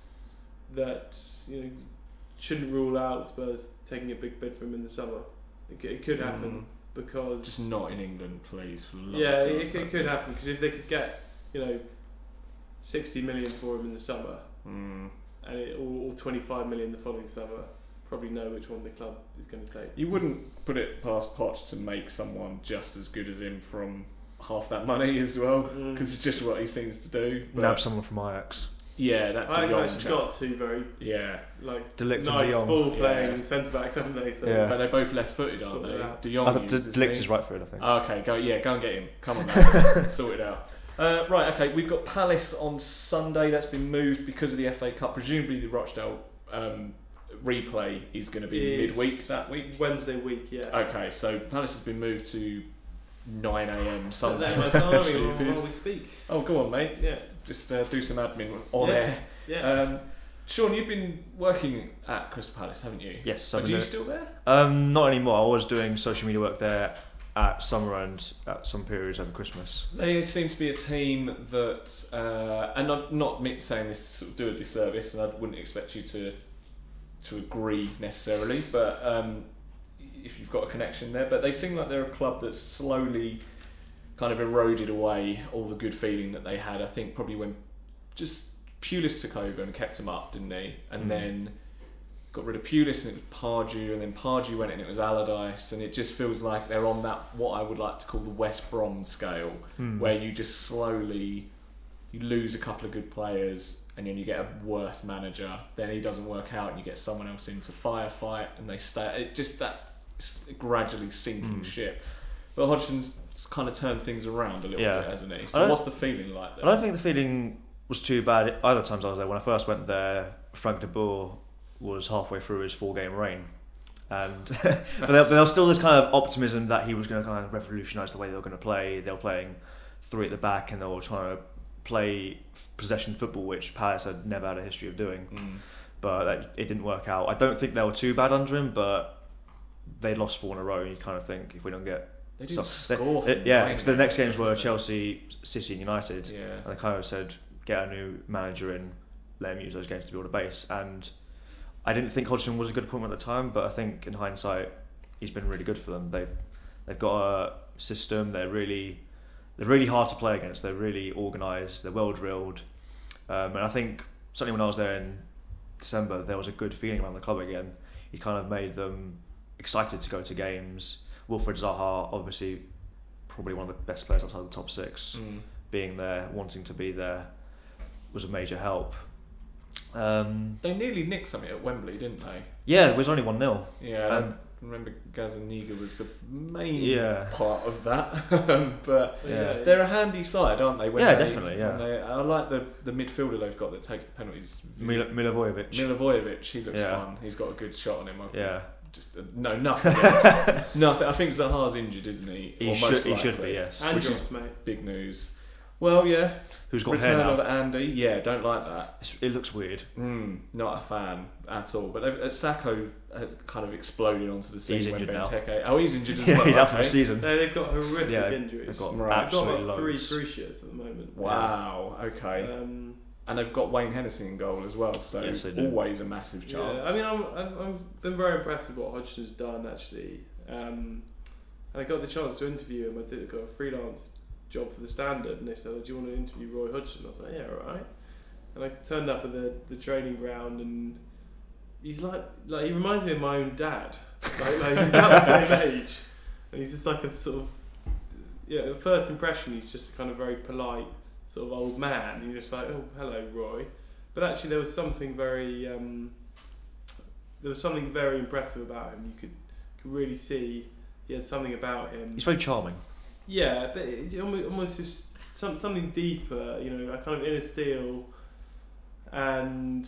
that, you know, you shouldn't rule out Spurs taking a big bid for him in the summer. It, c- it could happen because Just not in England, please. For the love yeah, of God, it, it, don't could do happen, because if they could get, you know, sixty million for him in the summer, Mm. and it, or, or twenty-five million the following summer, probably know which one the club is going to take. You wouldn't put it past Poch to make someone just as good as him from half that money as well, Mm. because it's just what he seems to do. But Nab someone from Ajax. yeah, that I De Jong actually chap. got two very Yeah, like De Ligt and nice De Jong. ball playing Yeah. centre backs, haven't they? So Yeah. but they're both left-footed, aren't Sort it they? out. De Jong I thought De uses, Ligt isn't is he? right for it, I think. Oh, okay, go yeah, go and get him. Come on, man, sort it out. Uh, right, okay, we've got Palace on Sunday. That's been moved because of the F A Cup. Presumably the Rochdale um, replay is going to be Is midweek that week. Wednesday week, yeah. Okay, so Palace has been moved to nine a.m. Sunday. Let my That's diary stupid. while, while we speak. Oh, go on, mate. Yeah. Just uh, do some admin on Yeah. air. Yeah. Um, Sean, you've been working at Crystal Palace, haven't you? Yes, Are I've you been- still there? Um, not anymore. I was doing social media work there at summer and at some periods over Christmas. They seem to be a team that, uh, and I'm not me- saying this to sort of do a disservice, and I wouldn't expect you to to agree necessarily, but um, if you've got a connection there, but they seem like they're a club that's slowly kind of eroded away all the good feeling that they had. I think probably when just Pulis took over and kept them up, didn't he? And Mm. then got rid of Pulis and it was Pardew, and then Pardew went and it was Allardyce, and it just feels like they're on that what I would like to call the West Brom scale, Mm. where you just slowly you lose a couple of good players and then you get a worse manager, then he doesn't work out and you get someone else in to firefight and they stay. It just that gradually sinking Mm. ship. But Hodgson's kind of turned things around a little Yeah. bit, hasn't he? I So don't- what's the feeling like there? I don't think the feeling was too bad either times I was there. When I first went there, Frank de Boer was halfway through his four-game reign, and but, there, but there was still this kind of optimism that he was going to kind of revolutionise the way they were going to play. They were playing three at the back, and they were trying to play possession football, which Palace had never had a history of doing. Mm. But that, it didn't work out. I don't think they were too bad under him, but they lost four in a row, and you kind of think if we don't get They didn't So- score. they- from yeah, nine because the next games, games were didn't they? Chelsea, City, and United. Yeah. And they kind of said, get a new manager in, let him use those games to build a base. And I didn't think Hodgson was a good appointment at the time, but I think in hindsight, he's been really good for them. They've they've got a system. They're really they're really hard to play against. They're really organised. They're well drilled. Um, and I think certainly when I was there in December, there was a good feeling around the club again. He kind of made them excited to go to games. Wilfred Zaha, obviously, probably one of the best players outside the top six. Mm. Being there, wanting to be there, was a major help. Um, They nearly nicked something at Wembley, didn't they? yeah, it was only one nil. Yeah, Um, I remember Gazaniga was the main Yeah. part of that. Um, but Yeah. they're a handy side, aren't they? When Yeah, they, definitely, yeah. when they, I like the, the midfielder they've got that takes the penalties. Mil- Milivojevic. Milivojevic, he looks Yeah. fun. He's got a good shot on him. I- Yeah. Just uh, no, nothing. nothing. I think Zaha's injured, isn't he? He Or should- most he should likely, be, yes. And Which Joss, is mate. big news. Well, yeah. Who's got Return hair now? of Andy. Yeah, don't like that. It's, it looks weird. Mm, not a fan at all. But uh, Sacco has kind of exploded onto the scene He's when injured now. Benteke. Oh, he's injured as Yeah, well. he's out for okay. the season. No, they've got horrific Yeah, injuries. they've got Right. They've got absolute about three loads. cruciates at the moment. Wow. Okay. Um, And they've got Wayne Hennessy in goal as well, so Yes, they do. always a massive chance. yeah, I mean, I'm, I've, I've been very impressed with what Hodgson's done actually. Um, and I got the chance to interview him. I did got a freelance job for the Standard, and they said, oh, "Do you want to interview Roy Hodgson?" I was like, "Yeah, all right." And I turned up at the, the training ground, and he's like, like he reminds me of my own dad. Like, like he's about the same age, and he's just like a sort of, yeah. At first impression, he's just a kind of very polite sort of old man. And you're just like, "Oh, hello, Roy." But actually, there was something very, um, there was something very impressive about him. You could, could really see he had something about him. He's very charming. Yeah, but it, almost, almost just some, something deeper, you know, a kind of inner steel and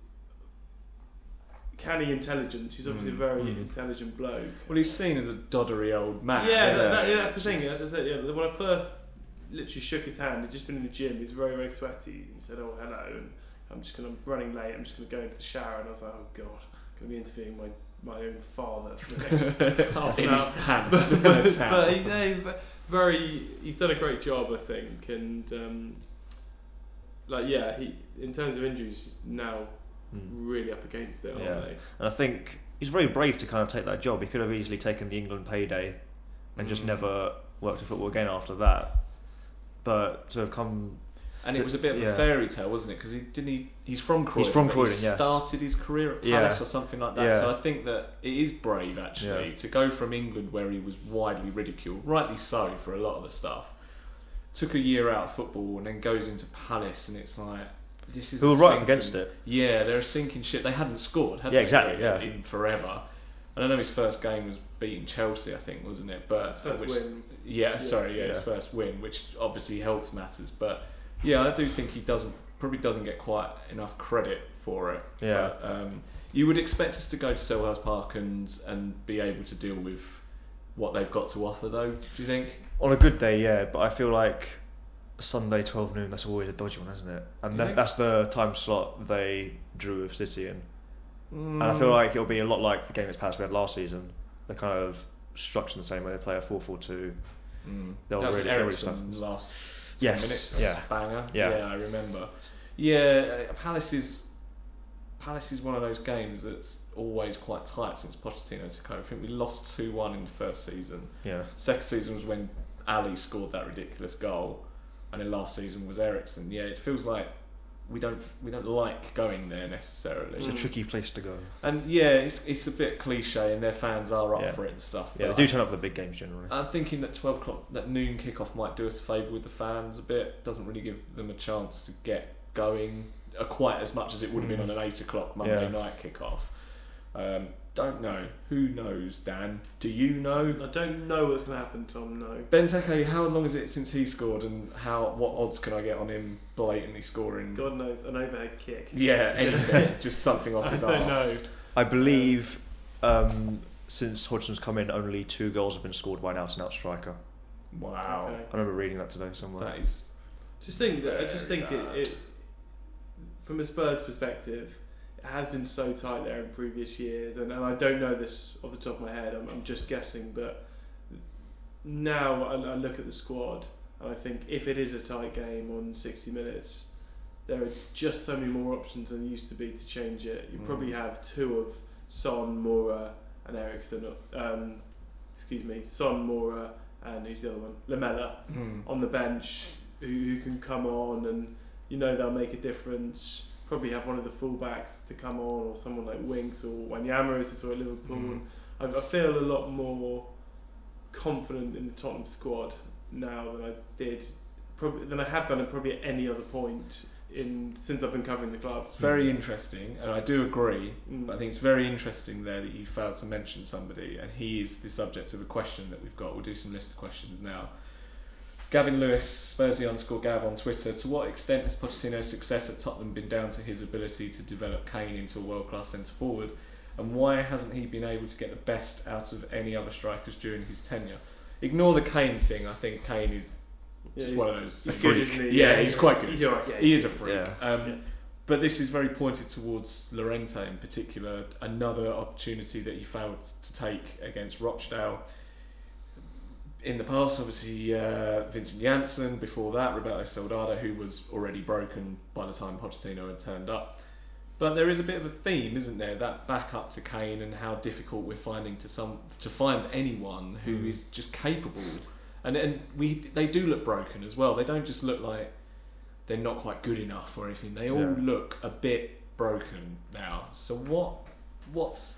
canny intelligence. He's obviously Mm, a very mm. intelligent bloke. Well, he's seen as a doddery old man. yeah, isn't that, that, he? yeah, that's the thing. Just- As I said, yeah, when I first literally shook his hand, he'd just been in the gym. He was very, very sweaty and said, "Oh, hello." And I'm just gonna, I'm running late. I'm just gonna go into the shower. And I was like, "Oh God, I'm gonna be interviewing my my own father for the next half an in hour." his pants but, and a but, towel. but he, no, but very, he's done a great job, I think, and um, like yeah, he in terms of injuries, he's now Mm. really up against it, aren't Yeah. they? And I think he's very brave to kind of take that job. He could have easily taken the England payday and just Mm. never worked in football again after that. But to have come, And it was a bit of Yeah. a fairy tale, wasn't it? Because he didn't he. He's from Croydon. He's from but Croydon, He yes. started his career at Yeah. Palace or something like that. Yeah. So I think that it is brave actually Yeah. to go from England, where he was widely ridiculed, rightly so for a lot of the stuff. Took a year out of football and then goes into Palace, and it's like this is. Who a were right up sinking- against it. Yeah, they're a sinking ship. They hadn't scored, had Yeah, they? exactly, really, yeah. In forever. And I know his first game was beating Chelsea, I think, wasn't it? But His first which, win. Yeah, Yeah. sorry, yeah, his Yeah. first win, which obviously helps matters. But yeah, I do think he doesn't probably doesn't get quite enough credit for it. Yeah. But, um, you would expect us to go to Selhurst Park and and be able to deal with what they've got to offer, though. Do you think? on a good day, yeah, but I feel like Sunday twelve noon, that's always a dodgy one, isn't it? And You that, think? that's the time slot they drew with City in. Mm. And I feel like it'll be a lot like the game against Palace we had last season. They're kind of structured the same way. They play a four four two. Mm. They'll that was really- they'll really Ericsson stuff us. last ten Yes, minutes. yeah. Banger. Yeah. I remember. Yeah, uh, Palace is Palace is one of those games that's always quite tight since Pochettino took over. I think we lost two one in the first season. Yeah. Second season was when Ali scored that ridiculous goal, and then last season was Ericsson. Yeah, it feels like we don't we don't like going there necessarily. It's a tricky place to go. And yeah, it's it's a bit cliche, and their fans are up Yeah. for it and stuff. Yeah, they but do I- turn up for the big games generally. I'm thinking that twelve o'clock, that noon kickoff might do us a favour with the fans a bit. Doesn't really give them a chance to get going uh, quite as much as it would have been on an eight o'clock Monday Yeah. night kickoff. Um, don't know. Who knows, Dan? Do you know? I don't know what's going to happen, Tom. No. Benteke, how long is it since he scored, and how what odds can I get on him blatantly scoring? God knows, an overhead kick. Yeah, anything, just something off I his don't arse. know. I believe um, since Hodgson's come in, only two goals have been scored by an out-and-out striker. Wow, Okay. I remember reading that today somewhere. that is Just think that I just Very think it, bad. it, from a Spurs perspective, it has been so tight there in previous years, and, and I don't know this off the top of my head. I'm, I'm just guessing, but now I, I look at the squad and I think if it is a tight game on sixty minutes, there are just so many more options than there used to be to change it. You Mm. probably have two of Son, Moura, and Ericsson. Um, excuse me, Son, Moura, and who's the other one? Lamella mm. on the bench who, who can come on, and you know they'll make a difference. Probably have one of the fullbacks to come on, or someone like Winks or Wanyama as we saw at Liverpool. Mm. And I, I feel a lot more confident in the Tottenham squad now than I did, probably than I have done at probably at any other point in since I've been covering the club. It's very interesting, and I do agree. Mm. But I think it's very interesting there that you failed to mention somebody, and he is the subject of a question that we've got. We'll do some list of questions now. Gavin Lewis, Spursy underscore Gav on Twitter. To what extent has Pochettino's success at Tottenham been down to his ability to develop Kane into a world-class centre forward, and why hasn't he been able to get the best out of any other strikers during his tenure? Ignore the Kane thing. I think Kane is Yeah, just he's- one of those he's things. good, isn't he? Yeah, Yeah, he's yeah. quite good. He's alright, yeah, he he's is a good. freak. Yeah. Um, Yeah. But this is very pointed towards Llorente in particular. Another opportunity that he failed to take against Rochdale. In the past, obviously, uh, Vincent Janssen. Before that, Roberto Soldado, who was already broken by the time Pochettino had turned up. But there is a bit of a theme, isn't there? That back up to Kane and how difficult we're finding to some to find anyone who Mm. is just capable. And and we they do look broken as well. They don't just look like they're not quite good enough or anything. They all Yeah. look a bit broken now. So what what's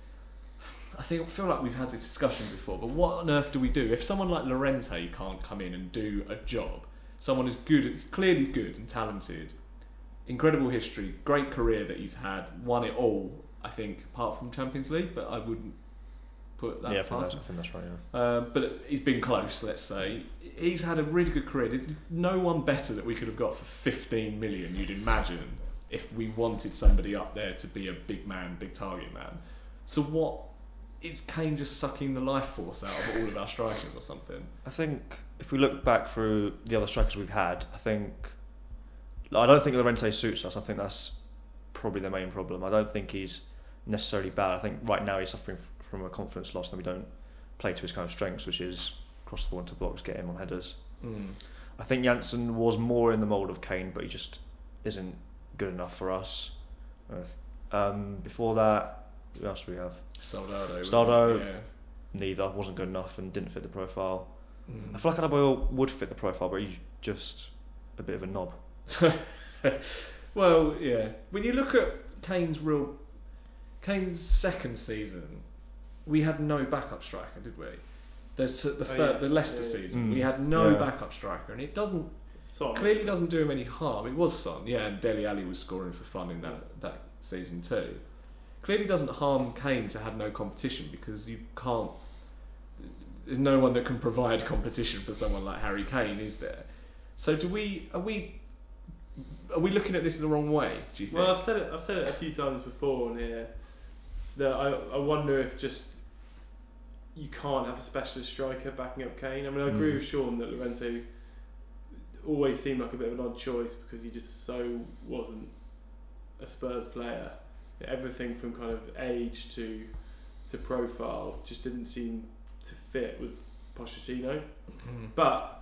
I think I feel like we've had this discussion before, but what on earth do we do if someone like Llorente can't come in and do a job? Someone as good, clearly good and talented, incredible history, great career that he's had, won it all, I think, apart from Champions League, but I wouldn't put that Yeah, I think, past that's, I him. think that's right. Yeah. Uh, but he's been close, let's say. He's had a really good career. There's no one better that we could have got for fifteen million, you'd imagine, if we wanted somebody up there to be a big man, big target man. So what, is Kane just sucking the life force out of all of our strikers or something? I think if we look back through the other strikers we've had, I think I don't think Llorente suits us. I think that's probably the main problem. I don't think he's necessarily bad. I think right now he's suffering f- from a confidence loss, and we don't play to his kind of strengths, which is cross the ball into blocks, get him on headers. Mm. I think Janssen was more in the mould of Kane, but he just isn't good enough for us. Uh, Um, before that, who else do we have? Soldado. wasn't Soldado. it? Yeah. Neither, wasn't good enough and didn't fit the profile. Mm. I feel like Adebayor would fit the profile, but he's just a bit of a knob. Well, yeah. When you look at Kane's real, Kane's second season, we had no backup striker, did we? There's the Oh, third, yeah. the Leicester Yeah, yeah. season. Mm. We had no Yeah. backup striker, and it doesn't Son. clearly doesn't do him any harm. It was Son, yeah, and Dele Alli was scoring for fun in that that season too. Clearly doesn't harm Kane to have no competition, because you can't. There's no one that can provide competition for someone like Harry Kane, is there? So do we? Are we? Are we looking at this the wrong way? Do you think? Well, I've said it. I've said it a few times before on here that I, I wonder if just you can't have a specialist striker backing up Kane. I mean, I agree Mm. with Sean that Llorente always seemed like a bit of an odd choice because he just so wasn't a Spurs player. Everything from kind of age to to profile just didn't seem to fit with Pochettino. Mm. But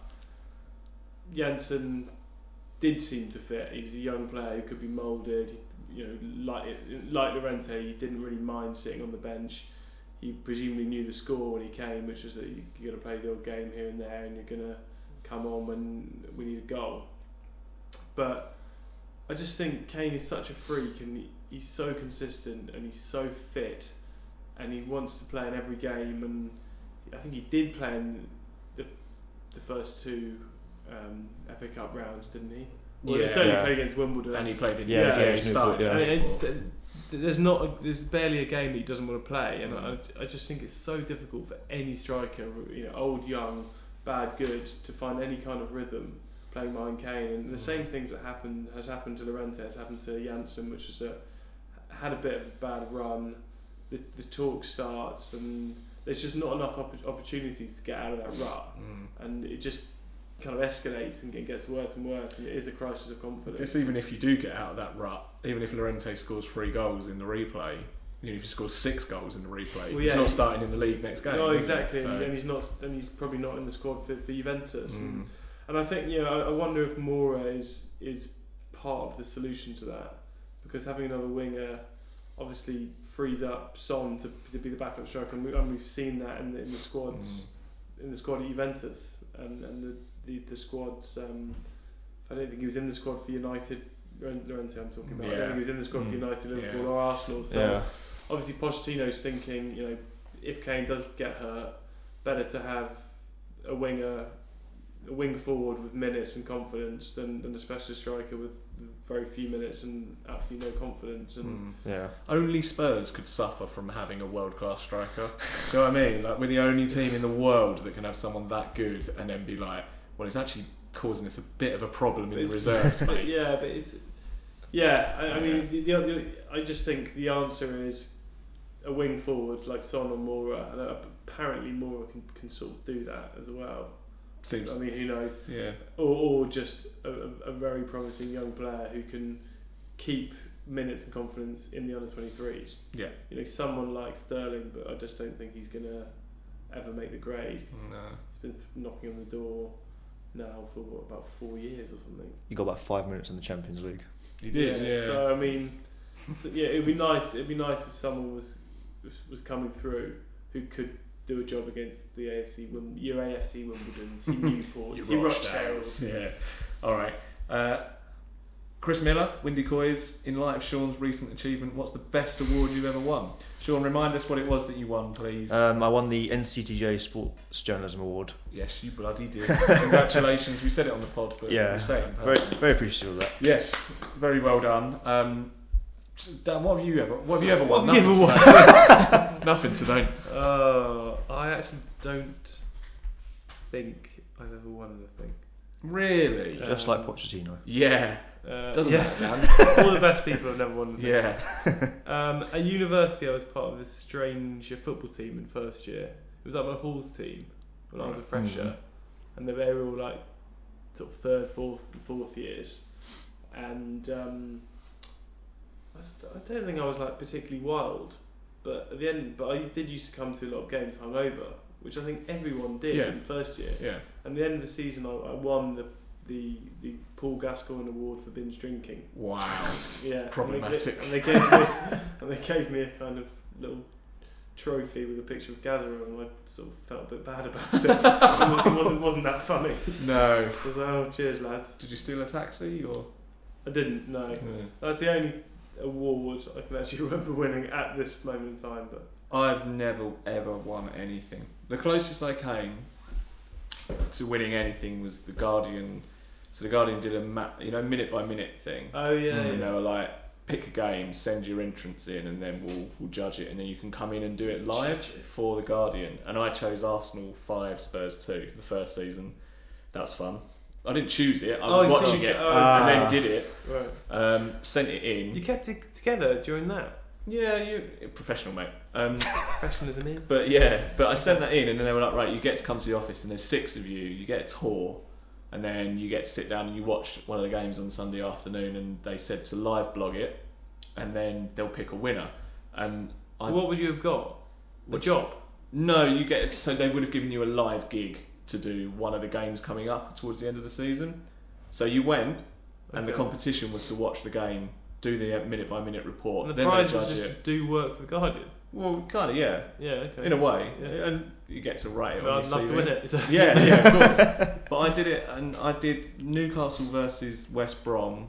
Janssen did seem to fit. He was a young player who could be moulded. You know, like like Llorente, he didn't really mind sitting on the bench. He presumably knew the score when he came, which was that you, you're going to play the odd game here and there, and you're going to come on when we need a goal. But I just think Kane is such a freak, and he, he's so consistent, and he's so fit, and he wants to play in every game. And I think he did play in the the first two um, F A Cup rounds, didn't he? Well, Yeah. he certainly Yeah. played against Wimbledon. And he played in Yeah, yeah, yeah, he he's started. Newport, I yeah. mean, it's, uh, there's not a, there's barely a game that he doesn't want to play, and Mm. I, I just think it's so difficult for any striker, you know, old, young, bad, good, to find any kind of rhythm playing behind Kane. And the Mm. same things that happened has happened to Llorente, has happened to Janssen, which was a, had a bit of a bad run. The, the talk starts, and there's just not enough opp- opportunities to get out of that rut, Mm. and it just kind of escalates and it gets worse and worse, and it is a crisis of I confidence. guess even if you do get out of that rut, even if Llorente scores three goals in the replay, even if he scores six goals in the replay, Well, he's yeah, not he- starting in the league next game. No, is he? exactly, So- and, and he's not, and he's probably not in the squad for, for Juventus. Mm. And, and I think, you know, I, I wonder if Moura is is part of the solution to that, because having another winger obviously frees up Son to, to be the backup striker, and, we, and we've seen that in the, in the squads in the squad at Juventus, and and the the, the squads. Um, I don't think he was in the squad for United. Llorente, I'm talking about. I don't Yeah. think he was in the squad for Mm. United, Liverpool, Yeah. or Arsenal. So Yeah. obviously Pochettino's thinking, you know, if Kane does get hurt, better to have a winger, a wing forward with minutes and confidence than, than a specialist striker with very few minutes and absolutely no confidence. And Mm. Yeah. Only Spurs could suffer from having a world-class striker. You know what I mean? Like, we're the only team in the world that can have someone that good and then be like, well, it's actually causing us a bit of a problem in the It's- reserves, mate. yeah, but it's yeah. I, I Yeah. mean, the, the, the, I just think the answer is a wing forward like Son or Moura, and apparently Moura can, can sort of do that as well. Seems, I mean, who knows? yeah. Or, or just a, a, a very promising young player who can keep minutes and confidence in the under twenty-threes. Yeah. You know, someone like Sterling, but I just don't think he's gonna ever make the grade. No. He's been knocking on the door now for what, about four years or something. You got about five minutes in the Champions League. You did, yeah. So I mean, so, yeah, it'd be nice. It'd be nice if someone was was, was coming through who could do a job against the A F C, Wim, your A F C Wimbledon, your Newport, Your your Rochdales. Rochdales. Yeah. All right. Uh, Chris Miller, Windy Coys, in light of Sean's recent achievement, what's the best award you've ever won? Sean, remind us what it was that you won, please. Um, I won the N C T J Sports Journalism Award. Yes, you bloody did. Congratulations. We said it on the pod, but Yeah, we say it in very, person. very appreciative of that. Yes, very well done. Um, Dan, what have you ever? What have you ever won? What have you Nothing ever today. Nothing today. Uh, I actually don't think I've ever won anything. Really? Yeah. Just Um, like Pochettino. Yeah. Uh, Doesn't yeah. matter, Dan. All the best people have never won anything. Yeah. Um, at university, I was part of this strange football team in first year. It was like my Halls team when I was a fresher, Mm. and they were all like sort of third, fourth, fourth years. And um, I, I don't think I was like particularly wild, but at the end, but I did used to come to a lot of games hungover, which I think everyone did Yeah. in first year. Yeah. And at the end of the season, I, I won the the the Paul Gascoigne Award for binge drinking. Wow. Yeah, Problematic. And they, and they gave me, and they gave me a kind of little trophy with a picture of Gazza on, and I sort of felt a bit bad about it. It wasn't, wasn't wasn't that funny. No. I was like, oh, cheers, lads. Did you steal a taxi or? I didn't. No, Yeah. that's the only award I can actually remember winning at this moment in time. But I've never ever won anything. The closest I came to winning anything was the Guardian. So the Guardian did a ma- you know minute by minute thing, oh yeah, and yeah. they were like, pick a game, send your entrance in, and then we'll we'll judge it, and then you can come in and do it live Judge it. for the Guardian. And I chose Arsenal five, Spurs two, the first season. That was fun. I didn't choose it. I Oh, was you watching see- it oh, and okay. then did it. Right. Um, sent it in. You kept it together during that. Yeah, you professional, mate. Um, Professionalism is. But yeah, but I sent that in, and then they were like, right, you get to come to the office, and there's six of you. You get a tour, and then you get to sit down and you watch one of the games on Sunday afternoon. And they said to live blog it, and then they'll pick a winner. And I So what would you have got? A job. no, you get so they would have given you a live gig to do one of the games coming up towards the end of the season. So you went, and the Okay. competition was to watch the game, do the minute by minute report, And the then they prize was judge just it. to do work for the Guardian. Well, kind of, yeah. Yeah. Okay. In a way, Yeah. and you get to write it Well, on I'd your love C V. to win it. So- Yeah, yeah, of course. But I did it, and I did Newcastle versus West Brom.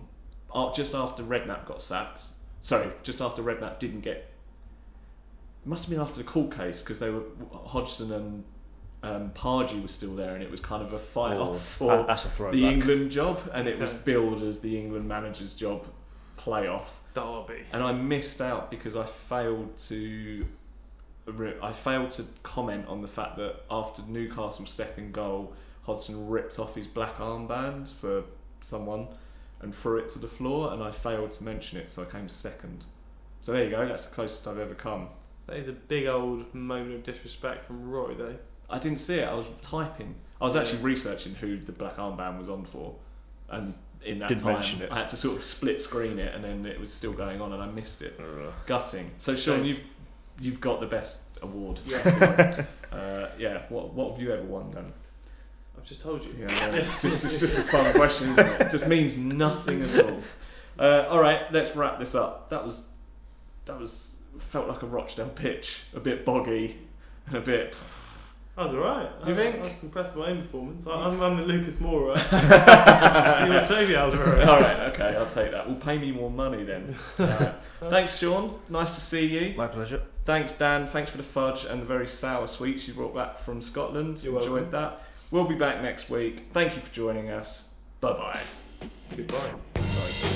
uh, just after Redknapp got sacked. Sorry, just after Redknapp didn't get. It must have been after the court case because they were Hodgson and um, Pardew were still there, and it was kind of a fight Oh, off for that's a throwback. the England job, and it was Okay. billed as the England manager's job playoff. Derby. And I missed out because I failed to I failed to comment on the fact that after Newcastle's second goal, Hodgson ripped off his black armband for someone and threw it to the floor, and I failed to mention it, so I came second. So there you go, that's the closest I've ever come. That is a big old moment of disrespect from Roy, though. I didn't see it, I was typing. I was Yeah. actually researching who the black armband was on for, and in that Didn't time mention it. I had to sort of split screen it, and then it was still going on and I missed it. Ugh. Gutting. So Sean, So- you've you've got the best award. Yeah. uh, yeah. What what have you ever won then? I've just told you. Yeah, well, just, it's just a fun question, isn't it? It just means nothing at all. Uh, all right, let's wrap this up. That was that was felt like a Rochdale pitch, a bit boggy and a bit. I was alright. Do you I, think? I was impressed with my own performance. I, I'm, I'm the Lucas Moura. So you're Toby Alderweireld. All right, okay, I'll take that. Well, pay me more money then. Uh, thanks, Sean. Nice to see you. My pleasure. Thanks, Dan. Thanks for the fudge and the very sour sweets you brought back from Scotland. You're Enjoyed welcome. that. We'll be back next week. Thank you for joining us. Bye bye. Goodbye. Bye.